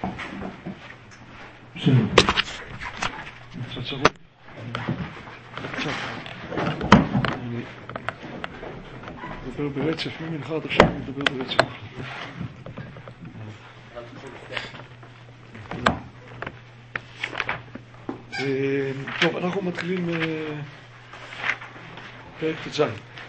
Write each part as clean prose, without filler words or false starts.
בסדר. קצת צרות. קצת. אני מדבר ברצף, ממנחה עד עכשיו אני מדבר ברצף. טוב, אנחנו מתחילים פרק ט"ז.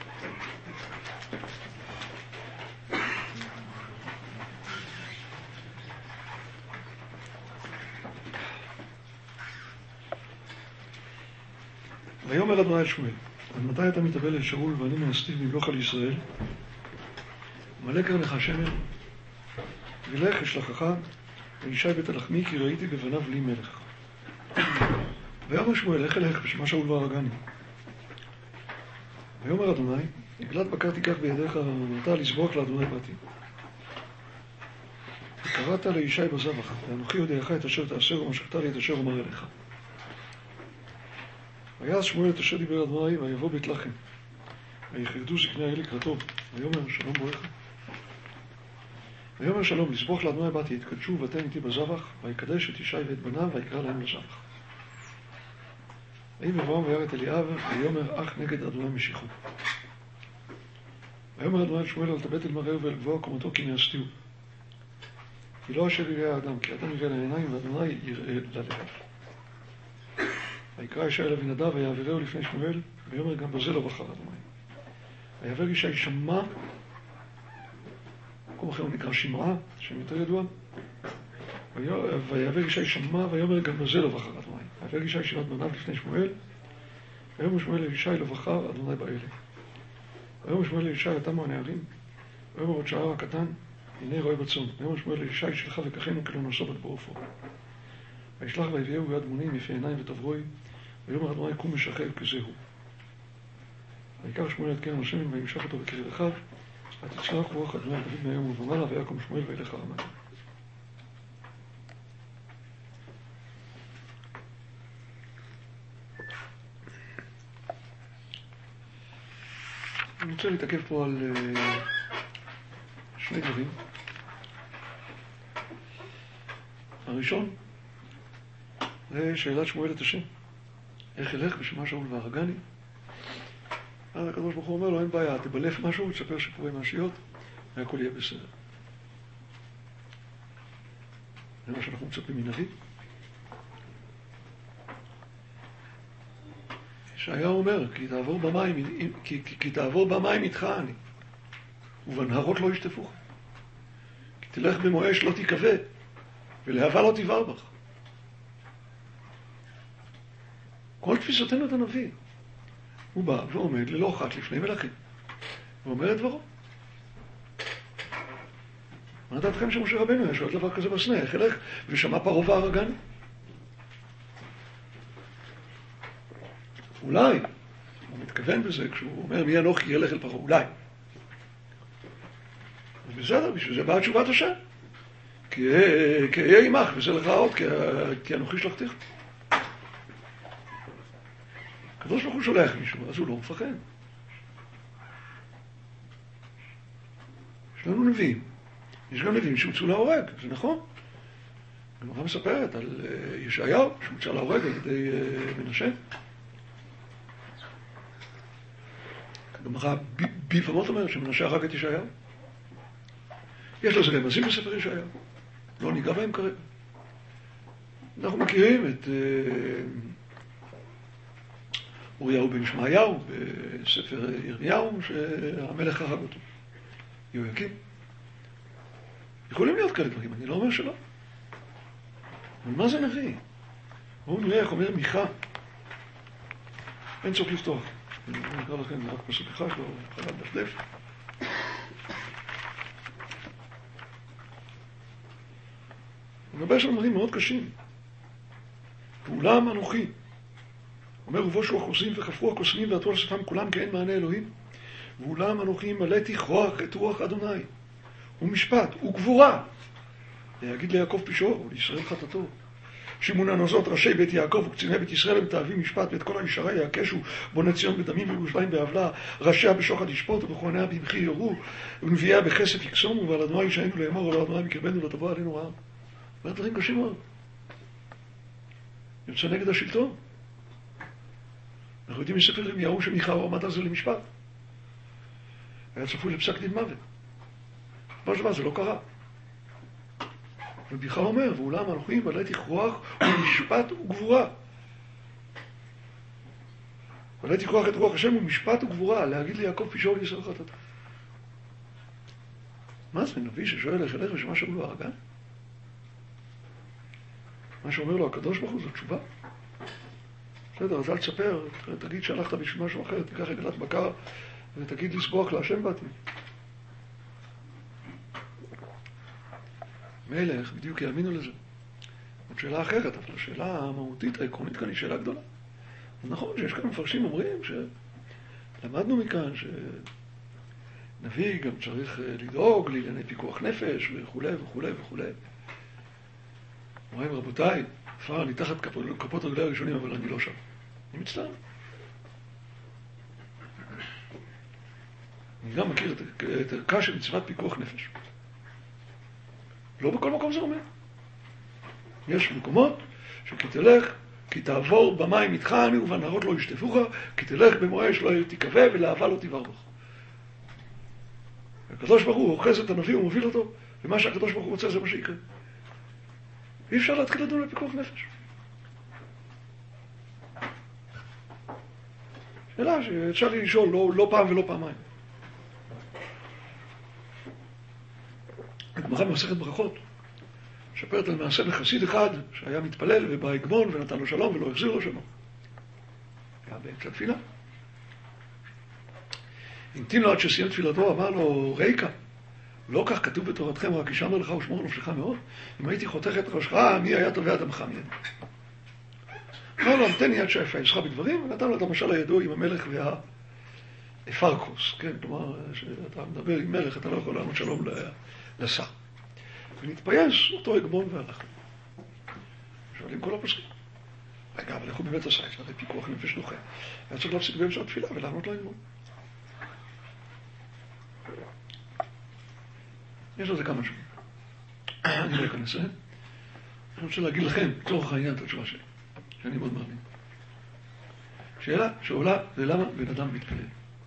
ויאמר אדוני אל שמואל, עד מתי אתה מתאבל אל שאול ואני מנסתיו למלוך על ישראל? מלא קרנך שמן, ולך אשלחך אל ישי בית הלחמי, כי ראיתי בבניו לי מלך. ויאמר שמואל, לך אלך בשמה שאול והרגני. ויאמר אדוני, עגלת בקר תיקח בידיך ואתה לזבוח לאדוני באתי. וקראת לישי בזבח, ואנוכי יודעך את אשר תעשר ומשכת לי את אשר אומר אליך. ויעש שמואל את אשר דיבר אדוני, ויבוא בית לחם. ויחרדו זקני העיר לקראתו, ויאמר שלום בואך. ויאמר שלום, לזבוח לאדוני באתי, יתקדשו ותן איתי בזבח, ויקדש את ישי ואת בניו, ויקרא להם לזבח. ויהי בבואם וירא את אליאב, ויאמר אח נגד אדוני משיחו. ויאמר אדוני אל שמואל, אל תבט אל מראהו ואל גבוה קומתו, כי נאסתיהו. כי לא אשר יראה האדם, כי האדם יראה לעיניים, ואדוני יראה ללב. ויקרא ישי אל אבינדב ויעבירהו לפני שמואל, ויאמר גם בזה לא בחר אדוני. ויעבר ישי שמע, מקום אחר הוא נקרא שמעה, שם יותר ידוע. ויעבר ישי שמע, ויאמר גם בזה לא בחר אדוני. ויעבר ישי שירת בניו לפני שמואל, ויאמר שמואל אל ישי לא בחר אדוני באלה. ויאמר שמואל אל ישי תמו הנערים, ויאמר עוד שער הקטן, הנה רואה בצאן. ויאמר שמואל אל ישי שלחה וקחנו כלא נושא בת בעופו. וישלח ויביאהו ביד מונים יפי עיניים ותברוי, ויאמר אדוני קום משחל כזהו. ויקח שמואל את קרן השמן וימשך אותו בקרב אחיו, ותצלח רוח אדוני דוד מהיום ומעלה, ויקום שמואל וילך ארמה. אני רוצה להתעכב פה על שני דברים. הראשון זה שאלת שמואל את השם. איך ילך בשמה שאול והרגני? אז הקדוש ברוך הוא אומר לו, אין בעיה, תבלף משהו, תספר סיפורי מעשיות, והכל יהיה בסדר. זה מה שאנחנו מצפים מנביא. ישעיהו אומר, כי תעבור במים איתך אני, ובנהרות לא ישטפוך. כי תלך במו אש לא תיכווה, ולהבה לא תבער בך. כל תפיסתנו את הנביא. הוא בא ועומד ללא אחת לפני מלכים. הוא אומר את דברו. מה דעתכם שמשה רבנו יש עוד דבר כזה בסנה? איך ילך ושמע פרעה והרגני? אולי, הוא מתכוון בזה כשהוא אומר מי אנוכי ילך אל פרעה, אולי. בסדר, בשביל זה באה תשובת השם. כי אהיה עמך וזה לך עוד, כי אנוכי שלחתיך. הקדוש ברוך הוא שולח מישהו, אז הוא לא מפחד. יש לנו נביאים. יש גם נביאים שהוצאו להורג, זה נכון. הגמרא מספרת על ישעיהו שהוצא להורג על ידי מנשה. הגמרא בפעמות אומרת שמנשה הרג את ישעיהו. יש לזה רמזים בספר ישעיהו. לא ניגע בהם כרגע. אנחנו מכירים את אוריהו בן שמעיהו בספר ירמיהו שהמלך הרג אותו. יהויקים. יכולים להיות כאלה דברים, אני לא אומר שלא. אבל מה זה נביא? בואו נראה איך אומר מיכה. אין צורך לפתוח. אני אקרא לכם רק פסוק אחד, לא חלד דפדף. הוא מדבר שם דברים מאוד קשים. ואולם אנוכי. אומר ובושו החוסים וחפרו הקוסמים ועטו על שפם כולם כי אין מענה אלוהים. ואולם אנוכי מלאתי כוח את רוח אדוני. ומשפט וגבורה. להגיד ליעקב פשעו ולישראל חטאתו. שמעונן הזאת ראשי בית יעקב וקציני בית ישראל מתאבים משפט ואת כל הישרה יעקשו בוני ציון בדמים וירושלים בעוולה ראשיה בשוחד ישפוט ובכהניה במחי יורו ונביאיה בכסף יקסומו ועל אדוני ישענו לאמור ועל אדוני בקרבנו לא תבוא עלינו רעה. אומר דברים קשים מאוד. יוצא נגד השלטון. אנחנו יודעים מספר ירמיהו שמיכה עמד על זה למשפט. היה צפוי לפסק דין מוות. מה דבר, זה לא קרה. ומיכה אומר, ואולם הלכים ועליתי כוח ומשפט וגבורה. ועליתי כוח את רוח השם ומשפט וגבורה, להגיד לי יעקב פישור ישראל חטאת. מה זה נביא ששואל איך אלך ושמה שאומר לו הרגן? מה שאומר לו הקדוש ברוך הוא זו תשובה. בסדר, אז אל תספר, תגיד שהלכת בשביל משהו אחר, תיקח עגלת בקר ותגיד לסבוח להשם באתי. מלך, בדיוק יאמינו לזה. זאת שאלה אחרת, אבל השאלה המהותית, העקרונית כאן היא שאלה גדולה. אז נכון שיש כאן מפרשים אומרים שלמדנו מכאן שנביא גם צריך לדאוג לענייני פיקוח נפש וכו' וכו' וכו'. אומרים רבותיי, כבר אני תחת כפות רגלי הראשונים אבל אני לא שם. אני מצטער. אני גם מכיר את ערכה של מצוות פיקוח נפש. לא בכל מקום זה אומר. יש מקומות שכי תלך, כי תעבור במים איתך אני ובנהרות לא ישטפוך, כי תלך במואש לא תקווה ולאהבה לא תבער בך. הקדוש ברוך הוא אוחז את הנביא ומוביל אותו, ומה שהקדוש ברוך הוא רוצה זה מה שיקרה. אי אפשר להתחיל לדון לפיקוח נפש. שאלה שאפשר לי לשאול לא פעם ולא פעמיים. הגמרא במסכת ברכות מספרת על מעשה לחסיד אחד שהיה מתפלל ובא הגמון ונתן לו שלום ולא החזיר לו שלום. היה באמצע תפילה. המתין לו עד שסיים תפילתו, אמר לו, ריקה, לא כך כתוב בתורתכם, רק ישמר לך ושמור נפשך מאוד. אם הייתי חותך את ראשך, מי היה תובע דמך ממני? אמר לו, המתן יד שיפייסך בדברים, ונתן לו את המשל הידוע עם המלך והאפרקוס. כן, כלומר, שאתה מדבר עם מלך, אתה לא יכול לענות שלום לשר. ונתפייס אותו הגמון והלך. שואלים כל הפוסקים. רגע, אבל איך הוא באמת עשה את זה? הרי פיקוח נפש דוחה. היה צריך להפסיק באמצע התפילה ולענות להגמון. יש לזה כמה שנים. אני לא אכנס לזה. אני רוצה להגיד לכם, לצורך העניין, את התשובה שלי, שאני מאוד מאמין. שאלה שעולה זה למה בן אדם מתפלל.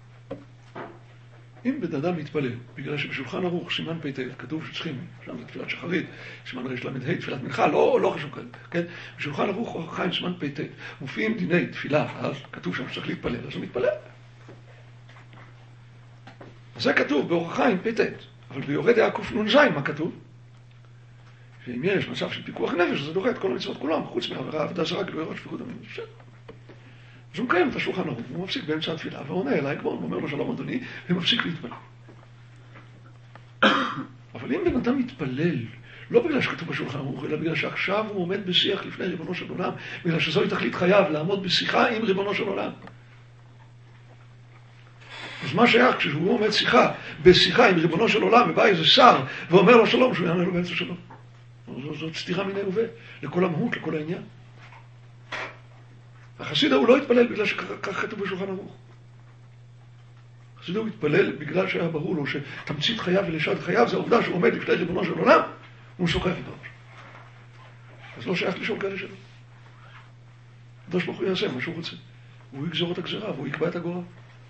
אם בן אדם מתפלל, בגלל שבשולחן ערוך סימן פ"ט, כתוב שצריכים, שם זה תפילת שחרית, סימן ר"ה, תפילת מנחה, לא חשוב כאלה, כן? בשולחן ערוך אור החיים סימן פ"ט, מופיעים דיני תפילה, אז כתוב שם שצריך להתפלל, אז הוא מתפלל. אז זה כתוב באור החיים פ"ט, אבל ביורד הקנ"ז מה כתוב? שאם יש מצב של פיקוח נפש, זה דוחה את כל המצוות כולם, חוץ מעבירה עבודה זרה, גילוי עבירות שפיכות דמים. אז הוא מקיים את השולחן ערוך, הוא מפסיק באמצע התפילה, ועונה אליי כמו, הוא אומר לו שלום אדוני, ומפסיק להתפלל. אבל אם בן אדם מתפלל, לא בגלל שכתוב בשולחן ערוך, אלא בגלל שעכשיו הוא עומד בשיח לפני ריבונו של עולם, בגלל שזוהי תכלית חייו, לעמוד בשיחה עם ריבונו של עולם. אז מה שייך כשהוא עומד בשיחה עם ריבונו של עולם, ובא איזה שר, ואומר לו שלום, שהוא יענה לו באמצע שלום. זאת סתירה מיניה וביה, לכל המהות, לכל העניין. החסיד הוא לא התפלל בגלל שכך כתוב בשולחן ערוך. החסיד הוא התפלל בגלל שהיה ברור לו שתמצית חייו ולשעת חייו זה העובדה שהוא עומד לפני ריבונו של עולם, הוא משוחח איתו. אז לא שייך לשאול כאלה שלו. הקדוש ברוך הוא יעשה מה שהוא רוצה. הוא יגזור את הגזרה והוא יקבע את הגורל.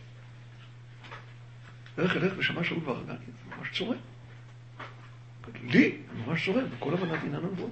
איך אלך ושמע שאול והרגני, זה ממש צורם. לי, ממש צורם, בכל הבנת עניין הנבואה.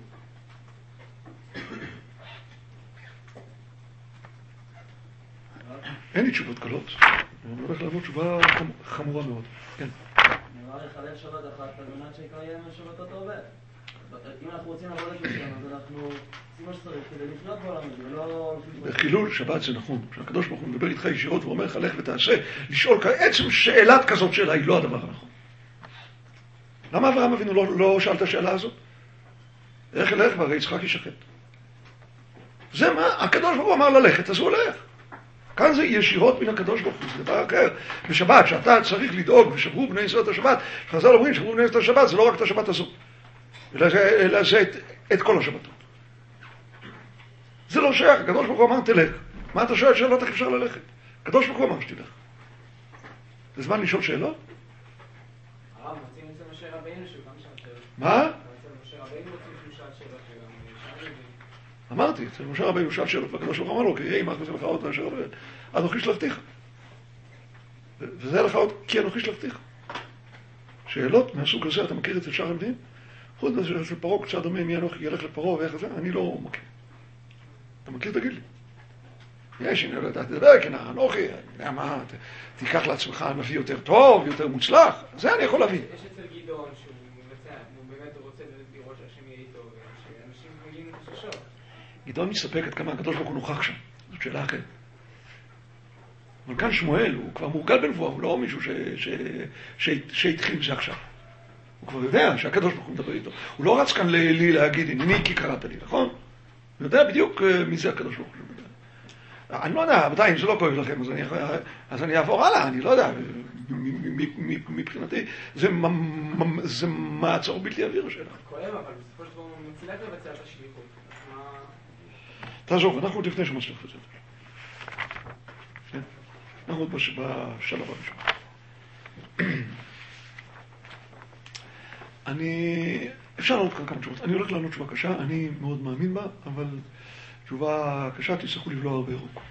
אין לי תשובות קלות. אני הולך לענות תשובה חמורה מאוד. כן. נראה לי חלק שבת אחת, על מנת שיקיים שבתות הרבה. אם אנחנו רוצים לעבוד את השם, אז אנחנו עושים מה שצריך כדי לחיות בעולם הזה, ולא... בחילול שבת זה נכון. כשהקדוש ברוך הוא מדבר איתך ישירות ואומר לך, לך ותעשה, לשאול עצם שאלת כזאת שאלה היא לא הדבר הנכון. למה אברהם אבינו לא שאל את השאלה הזאת? איך אלך והרי יצחק ישחט? זה מה? הקדוש ברוך הוא אמר ללכת, אז הוא הולך. כאן זה ישירות מן הקדוש ברוך הוא, זה דבר אחר. בשבת, שאתה צריך לדאוג, ושברו בני ישראל את השבת, חז"ל אומרים שברו בני ישראל את השבת, זה לא רק את השבת הזאת, אלא זה את כל השבתות. זה לא שייך, הקדוש ברוך הוא אמר תלך. מה אתה שואל שאלות איך אפשר ללכת? הקדוש ברוך הוא אמר שתלך. זה זמן לשאול שאלות? הרב, מוצאים אצל משה רבינו שהוא גם שם שאלות. מה? אצל משה רבינו מוצאים שאל שאלות וגם אמרתי, אצל משה רבינו הוא שאל שאלות, והקדוש ברוך הוא אמר לו, כי יהי עמך וזה לך עוד מאשר אנוכי שלחתיך. וזה לך עוד, כי אנוכי שלחתיך. שאלות מהסוג הזה, אתה מכיר את זה שאר הנביאים? חוץ מזה של פרעה קצת דומה, מי אנוכי ילך לפרעה ואיך זה, אני לא מכיר. אתה מכיר? תגיד לי. יש, אני לא יודעת לדבר, כן, אנוכי, אני יודע מה, תיקח לעצמך נביא יותר טוב, יותר מוצלח, זה אני יכול להביא. יש אצל גדעון שהוא באמת רוצה לראות שהשם יהיה איתו, ושאנשים מגיעים לחששות. גדעון מסתפק עד כמה הקדוש ברוך הוא נוכח שם, זאת שאלה אחרת. אבל כאן שמואל, הוא כבר מורגל בנבואה, הוא לא מישהו שהתחיל עם זה עכשיו. הוא כבר יודע שהקדוש ברוך הוא מדבר איתו. הוא לא רץ כאן לי להגיד, הנה כי קראת לי, נכון? הוא יודע בדיוק מי זה הקדוש ברוך הוא מדבר. אני לא יודע, עדיין זה לא כואב לכם, אז אני אעבור הלאה, אני לא יודע. מבחינתי, זה מעצור בלתי אוויר השאלה. כואב, אבל בסופו של דבר הוא מצליח לבצע את השליחות. תעזוב, אנחנו עוד לפני שמצליח לבצע את השליחות. אנחנו עוד בשלב הראשון. אפשר לענות כאן כמה תשובות. אני הולך לענות תשובה קשה, אני מאוד מאמין בה, אבל תשובה קשה, תצטרכו לבלוע הרבה ירוק.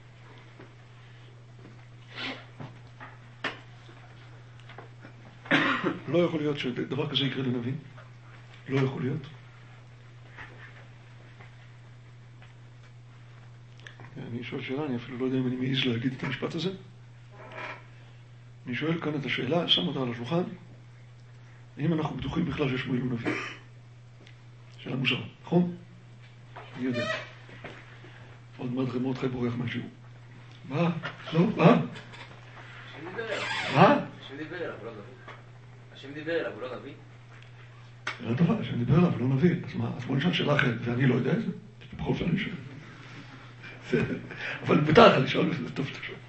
לא יכול להיות שדבר כזה יקרה לנביא. לא יכול להיות. אני שואל שאלה, אני אפילו לא יודע אם אני מעז להגיד את המשפט הזה. אני שואל כאן את השאלה, שם אותה על השולחן, האם אנחנו בטוחים בכלל ששמואל הוא נביא? שאלה מוזרה, נכון? אני יודע. עוד מאוד חי בורח מהשיעור. מה? לא? מה? השם דיבר אליו. מה? השם דיבר אליו, הוא לא נביא. השם דיבר אליו, הוא לא נביא. שאלה טובה, השם דיבר אליו, הוא לא נביא. אז מה? אז בוא נשאל שאלה אחרת, ואני לא יודע את זה. בכל אופן אני שואל. אבל מותר לך לשאול, וזה טוב שאתה שואל.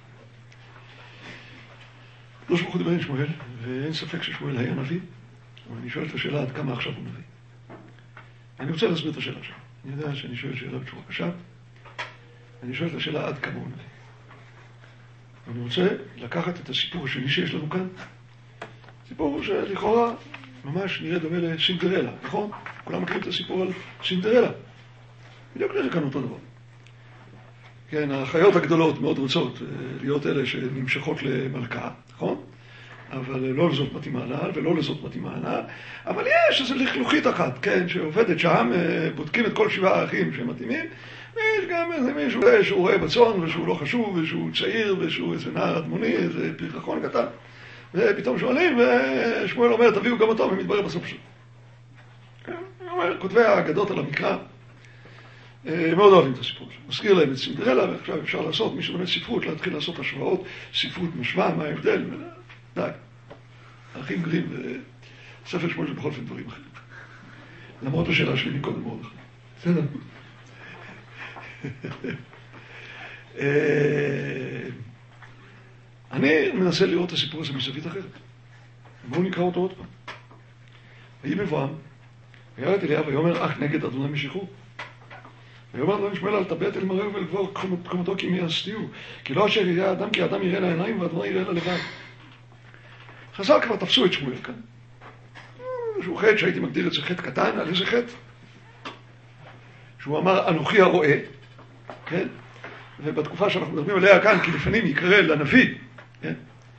לא שמוכו דיבר עם שמואל, ואין ספק ששמואל היה נביא, אבל אני שואל את השאלה עד כמה עכשיו הוא נביא. אני רוצה להסביר את השאלה שלו. אני יודע שאני שואל שאלה בצורה קשה, אני שואל את השאלה עד כמה הוא נביא. אני רוצה לקחת את הסיפור השני שיש לנו כאן, סיפור שלכאורה ממש נראה דומה לסינדרלה, נכון? כולם מכירים את הסיפור על סינדרלה. בדיוק זה כאן אותו דבר. כן, החיות הגדולות מאוד רוצות להיות אלה שנמשכות למלכה, נכון? אבל לא לזאת מתאימה לה, ולא לזאת מתאימה לה, אבל יש איזו לכלוכית אחת, כן, שעובדת שם, בודקים את כל 7 האחים שהם מתאימים, ויש גם איזה מישהו שהוא רואה בצאן, ושהוא לא חשוב, ושהוא צעיר, ושהוא איזה נער אדמוני, איזה פרחחון קטן, ופתאום שואלים, ושמואל אומר, תביאו גם אותו, ומתברר בסוף שלו. כן, הוא אומר, כותבי האגדות על המקרא, מאוד אוהבים את הסיפור שלו. מזכיר להם את סינדרלה, ועכשיו אפשר לעשות, מי שלומד ספרות, להתחיל לעשות השוואות, ספרות משווה, מה ההבדל, די. האחים גרים, וספר שמואל זה בכל אופן דברים אחרים. למרות השאלה שלי קודם מאוד אחרת. בסדר? אני מנסה לראות את הסיפור הזה מזווית אחרת. בואו נקרא אותו עוד פעם. ויהי בבואם, וירא את אליהו ויאמר אך נגד אדוני משיחו. ויאמר אדוני שמואל אל תבט אל מראה ולגבור קומתו כי מי יסתירו. כי לא אשר יראה האדם כי האדם יראה לעיניים ואדוני יראה ללבד. חז"ל כבר תפסו את שמואל כאן. שהוא חטא שהייתי מגדיר את זה חטא קטן, על איזה חטא? שהוא אמר אנוכי הרואה, כן? ובתקופה שאנחנו מדברים עליה כאן, כי לפעמים יקרא לנביא, כן?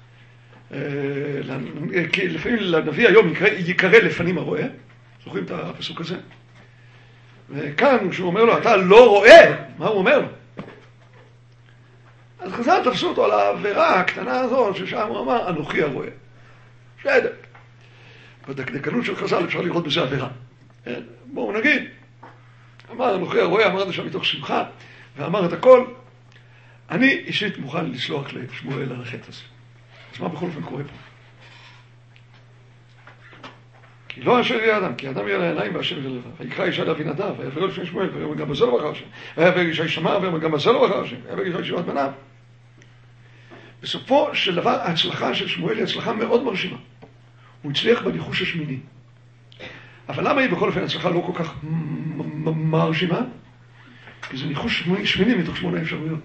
כי לפעמים לנביא היום יקרא לפנים הרואה, זוכרים את הפסוק הזה? וכאן כשהוא אומר לו, אתה לא רואה, מה הוא אומר לו? אז חז"ל תפסו אותו על העבירה הקטנה הזאת, ששם הוא אמר, אנוכי הרואה. בסדר. בדקדקנות של חז"ל אפשר לראות בזה עבירה. בואו נגיד, אמר אנוכי הרואה, אמר את זה שם מתוך שמחה, ואמר את הכל, אני אישית מוכן לסלוח לשמואל על החטא הזה. אז מה בכל אופן קורה פה? כי לא אשר יהיה אדם, כי האדם יהיה לעיניים והשם יהיה לבד. ויקרא ישי לאבינדב, ויעבר לפני שמואל, ויאמר גם בזה לא בחר השם. ויעבר ישי שמע, ויאמר גם בזה לא בחר השם. ויעבר ישי שבעת בניו. בסופו של דבר, ההצלחה של שמואל היא הצלחה מאוד מרשימה. הוא הצליח בניחוש השמיני. אבל למה היא בכל אופן הצלחה לא כל כך מרשימה? כי זה ניחוש שמיני מתוך 8 אפשרויות.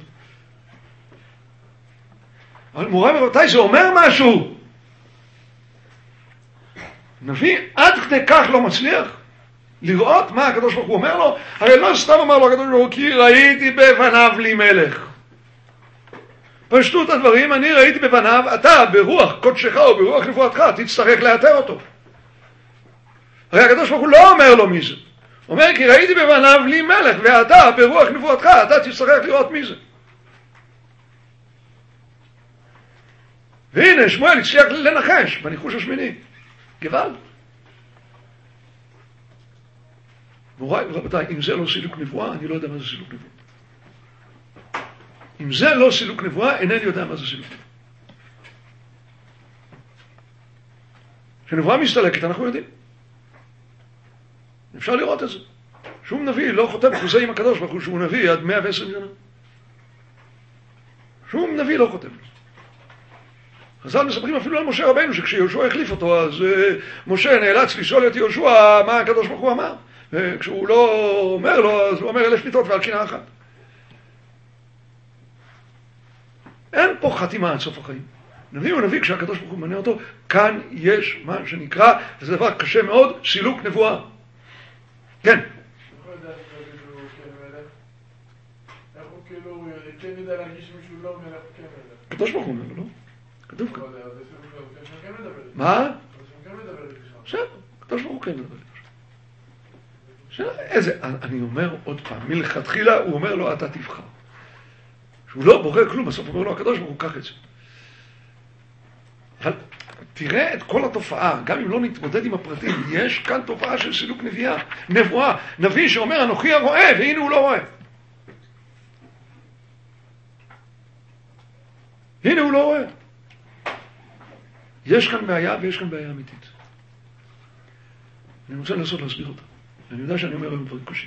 אבל מורה מרבותיי, זה אומר משהו. נביא עד כדי כך לא מצליח. לראות מה הקדוש ברוך הוא אומר לו, הרי לא סתם אמר לו הקדוש ברוך הוא, כי ראיתי בפניו לי מלך. פשטות הדברים, אני ראיתי בפניו, אתה ברוח קודשך או ברוח נבואתך, תצטרך לאתר אותו. הרי הקדוש ברוך הוא לא אומר לו מי זה. הוא אומר, כי ראיתי בפניו לי מלך, ואתה ברוח נבואתך, אתה תצטרך לראות מי זה. והנה, שמואל הצליח לנחש בניחוש השמיני. גוואלד. מוריי ורבותיי, אם זה לא סילוק נבואה, אני לא יודע מה זה סילוק נבואה. אם זה לא סילוק נבואה, אינני יודע מה זה סילוק נבואה. כשנבואה מסתלקת, אנחנו יודעים. אפשר לראות את זה. שום נביא לא חותם חוזה עם הקדוש ברוך הוא שהוא נביא עד 120 שנה. שום נביא לא חותם. חז"ל מספרים אפילו על משה רבנו, שכשיהושע החליף אותו, אז משה נאלץ לשאול את יהושע מה הקדוש ברוך הוא אמר. וכשהוא לא אומר לו, אז הוא אומר 1,000 מיתות ועל קינה אחת. אין פה חתימה עד סוף החיים. נביא הוא נביא כשהקדוש ברוך הוא מנה אותו, כאן יש מה שנקרא, וזה דבר קשה מאוד, סילוק נבואה. כן. איך הוא כאילו, כן יודע להרגיש מישהו לא מלך כן מלך? הקדוש ברוך הוא אומר לו, לא? כתוב כאן. מה? בסדר, הקדוש ברוך הוא כן מדבר. איזה, אני אומר עוד פעם, מלכתחילה הוא אומר לו אתה תבחר. שהוא לא בוחר כלום, בסוף אומר לו הקדוש ברוך הוא קח את זה. אבל תראה את כל התופעה, גם אם לא נתמודד עם הפרטים, יש כאן תופעה של סילוק נבואה, נביא שאומר אנוכי הרואה, והנה הוא לא רואה. הנה הוא לא רואה. יש כאן בעיה ויש כאן בעיה אמיתית. אני רוצה לנסות להסביר אותה. אני יודע שאני אומר היום דברים קשים.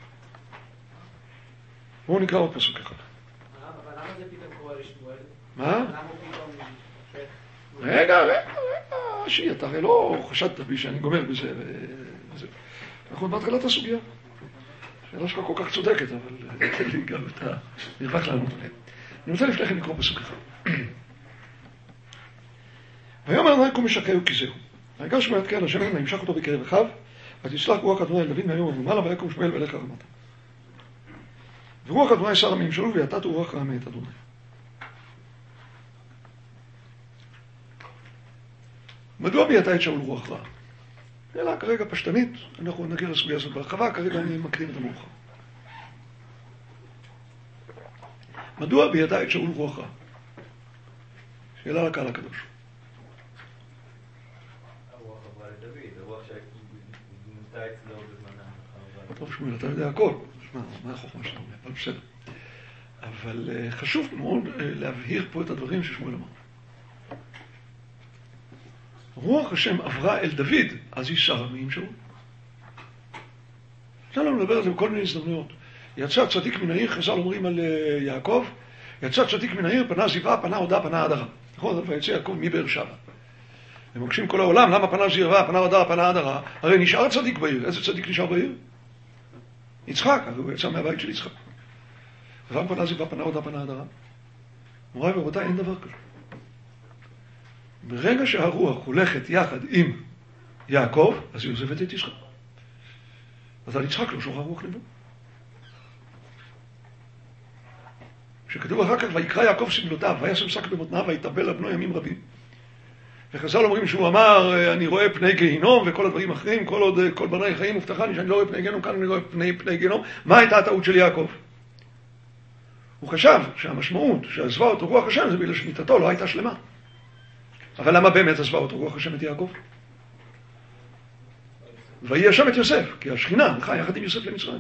בואו נקרא עוד פסוק אחד. אבל למה זה פתאום קורה לשמואל? מה? למה הוא פתאום... רגע, אשי, אתה הרי לא חשדת בי שאני גומר בזה. אנחנו בהתחלת הסוגיה. השאלה שלך כל כך צודקת, אבל תן לי גם את המרווח לענות עליהם. אני רוצה לפני כן לקרוא פסוק אחד. ויאמר אדוני קום משקהו כי זהו. ויגר שמואל את קהל השם וימשך אותו בקרב אחיו, ותצלח רוח אדוני אל דוד מהיום ומעלה, ויקום שמואל וילך לרמתה. ורוח אדוני שר עמים שלו, ויתת רוח רעה מאת אדוני. מדוע ביאתה את שאול רוח רעה? אלא כרגע פשטנית, אנחנו נגיע לסוגיה הזאת בהרחבה, כרגע אני מקדים את המאוחר. מדוע ביאתה את שאול רוח רעה? שאלה לקהל הקדוש. הרוח עברה לדוד, הרוח שנמתה אצלו בזמנה. טוב שמואל, אתה יודע הכל. מה החוכמה שאתה אומר? אבל בסדר. אבל חשוב מאוד להבהיר פה את הדברים ששמואל אמר. רוח השם עברה אל דוד, אז היא שר עמים שאול. אפשר לנו לדבר על זה בכל מיני הזדמנויות. יצא צדיק מן העיר, חז"ל אומרים על יעקב, יצא צדיק מן העיר, פנה זיווה, פנה הודה, פנה הדרה. נכון? ויצא יעקב מבאר שבע. הם מבקשים כל העולם, למה פנה זיווה, פנה הודה, פנה הדרה? הרי נשאר צדיק בעיר. איזה צדיק נשאר בעיר? יצחק, הרי הוא יצא מהבית של יצחק. למה פנה זיווה, פנה הודה, פנה הדרה? מוריי ורבותיי, אין דבר כזה. ברגע שהרוח הולכת יחד עם יעקב, אז היא עוזבת את יצחק. אז על יצחק לא שורה רוח נבוא. כשכתוב אחר כך, ויקרא יעקב סמלותיו, וישם שק במותניו, ויתאבל על בנו ימים רבים. וחז"ל אומרים שהוא אמר, אני רואה פני גיהינום וכל הדברים האחרים, כל עוד כל בני חיים הובטחני שאני לא רואה פני גיהינום, כאן אני רואה פני גיהינום. מה הייתה הטעות של יעקב? הוא חשב שהמשמעות שעזבה אותו רוח השם זה בגלל שמיטתו לא הייתה שלמה. אבל למה באמת עזבה אותו רוח השם את יעקב? ויהי השם את יוסף, כי השכינה הלכה יחד עם יוסף למצרים.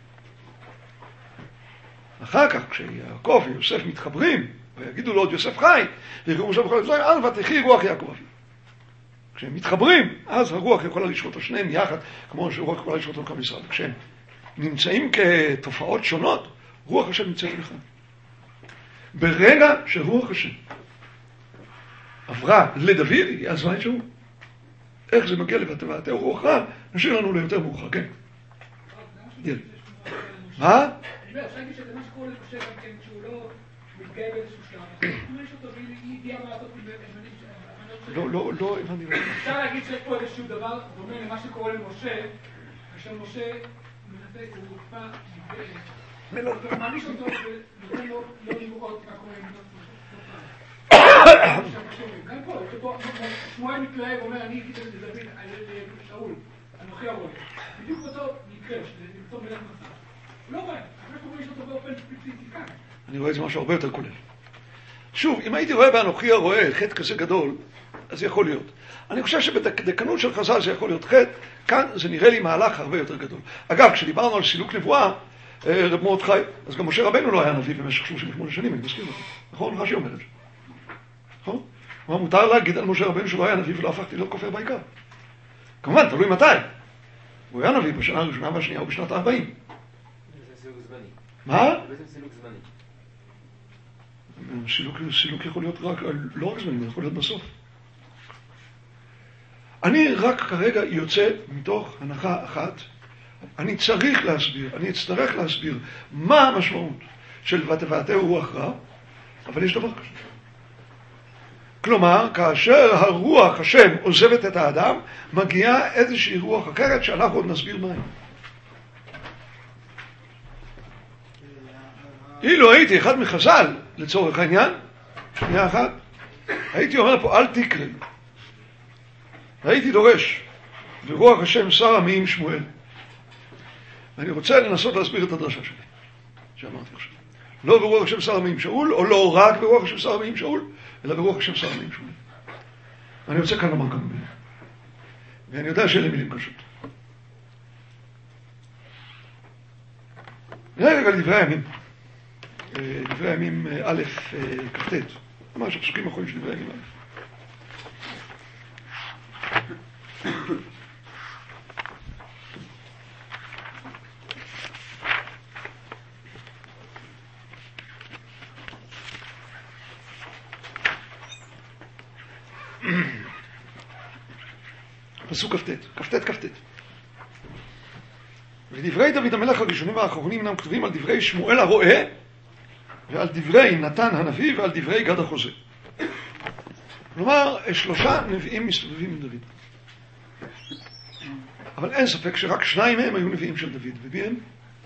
אחר כך כשיעקב ויוסף מתחברים ויגידו לו עוד יוסף חי ויקראו משה בכל מצרים, אז ותחי רוח יעקב אביו. כשהם מתחברים, אז הרוח יכולה לשרות על שניהם יחד, כמו שרוח יכולה לשרות על כל ישראל. כשהם נמצאים כתופעות שונות, רוח השם נמצאים לך. ברגע שרוח השם עברה לדוד, היא עזבה את שאול. איך זה מגיע לבטבעתה רוח רע? נשאיר לנו ליותר מאוחר, כן. מה? אני אומר, אפשר להגיד שזה מה שקורה למשה גם כן, שהוא לא מתגאה באיזשהו שלב. הוא יש אותו והיא הגיעה לעשות בזמנים לא, הבנתי. אפשר להגיד שיש פה איזשהו דבר דומה למה שקורה למשה, כאשר משה מנסה, הוא הוקפא, הוא מעניש אותו ונותן לו לא לראות מה קורה עם גם פה, שמואל מתלהב ואומר, אני הייתי לדוד, לשאול, אנוכי הרואה. בדיוק אותו מקרה, למצוא מלך מסע. הוא לא רואה, אבל הוא יש אותו באופן ספציפי כאן. אני רואה את זה משהו הרבה יותר כולל. שוב, אם הייתי רואה באנוכי הרואה חטא כזה גדול, אז זה יכול להיות. אני חושב שבדקנות של חז"ל זה יכול להיות חטא, כאן זה נראה לי מהלך הרבה יותר גדול. אגב, כשדיברנו על סילוק נבואה, רב מרדכי, אז גם משה רבנו לא היה נביא במשך 38 שנים, אני מסכים לכם. נכון? רש"י אומר את זה. נכון? מה מותר להגיד על משה רבנו שלא היה נביא ולא הפכתי להיות כופר בעיקר? כמובן, תלוי מתי. הוא היה נביא בשנה הראשונה והשנייה או בשנת ה-40. זה סילוק זמני. מה? זה בעצם סילוק זמני. סילוק יכול להיות לא רק זמני, זה יכול להיות בסוף. אני רק כרגע יוצא מתוך הנחה אחת, אני צריך להסביר, אני אצטרך להסביר מה המשמעות של ותבעתהו רוח רע, אבל יש דבר כזה. כלומר, כאשר הרוח השם עוזבת את האדם, מגיעה איזושהי רוח אחרת שאנחנו עוד נסביר מהי. אילו הייתי אחד מחז"ל, לצורך העניין, שנייה אחת, הייתי אומר פה אל תקרא. הייתי דורש ברוח השם שר עמים שמואל. ואני רוצה לנסות להסביר את הדרשה שלי, שאמרתי עכשיו. לא ברוח השם שר עמים שאול, או לא רק ברוח השם שר עמים שאול, אלא ברוח השם שר עמים שמואל. ואני רוצה כאן לומר כמה מילים. ואני יודע שאלה מילים קשות. נראה רגע לדברי הימים. דברי הימים א' כ"ט. ממש הפסוקים האחרונים של דברי הימים א'. פסוק כ"ט. ודברי דוד המלך הראשונים והאחרונים אינם כתובים על דברי שמואל הרועה ועל דברי נתן הנביא ועל דברי גד החוזה. כלומר, 3 נביאים מסתובבים עם דוד. אבל אין ספק שרק 2 מהם היו נביאים של דוד. ומי הם?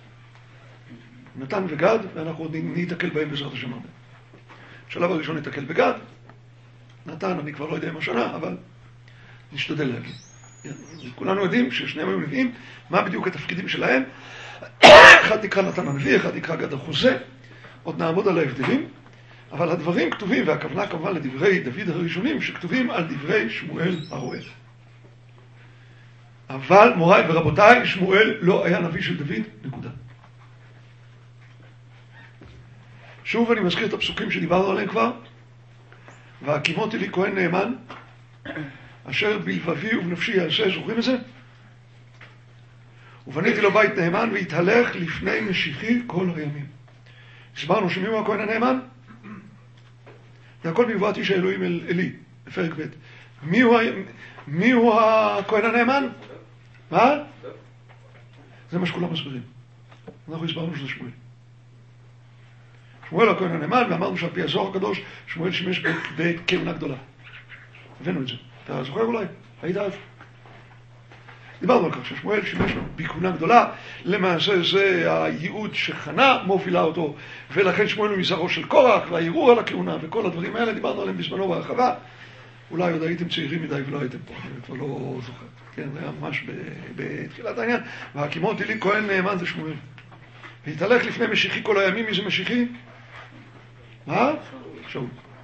נתן וגד, ואנחנו עוד נתקל בהם בעזרת השם הרבה. בשלב הראשון נתקל בגד. נתן, אני כבר לא יודע מה שנה, אבל נשתדל להגיד. כולנו יודעים ששניהם היו נביאים, מה בדיוק התפקידים שלהם. אחד נקרא נתן הנביא, אחד נקרא גד החוזה. עוד נעמוד על ההבדלים. אבל הדברים כתובים, והכוונה כמובן לדברי דוד הראשונים, שכתובים על דברי שמואל הרועה. אבל מוריי ורבותיי, שמואל לא היה נביא של דוד, נקודה. שוב אני מזכיר את הפסוקים שדיברנו עליהם כבר. והקימותי לי כהן נאמן, אשר בלבבי ובנפשי יעשה, זוכרים את זה? ובניתי לו בית נאמן והתהלך לפני משיחי כל הימים. הסברנו שמי הוא הכהן הנאמן? זה הכל בנבואת איש האלוהים אלי, בפרק ב'. מי הוא הכהן הנאמן? מה? זה מה שכולם מסבירים. אנחנו הסברנו שזה שמואל. שמואל הכהן הנאמן, ואמרנו שעל פי הזוהר הקדוש, שמואל שימש בכהונה גדולה. הבאנו את זה. אתה זוכר אולי? היית אז? דיברנו על כך ששמואל שימש בכהונה גדולה, למעשה זה הייעוד שחנה מובילה אותו, ולכן שמואל הוא מזרעו של קורח, והערעור על הכהונה, וכל הדברים האלה דיברנו עליהם בזמנו בהרחבה. אולי עוד הייתם צעירים מדי ולא הייתם פה, אני כבר לא זוכר. כן, זה היה ממש בתחילת העניין. והקימותי לי כהן נאמן זה שמואל. והתהלך לפני משיחי כל הימים. מי זה משיחי? מה? שאול.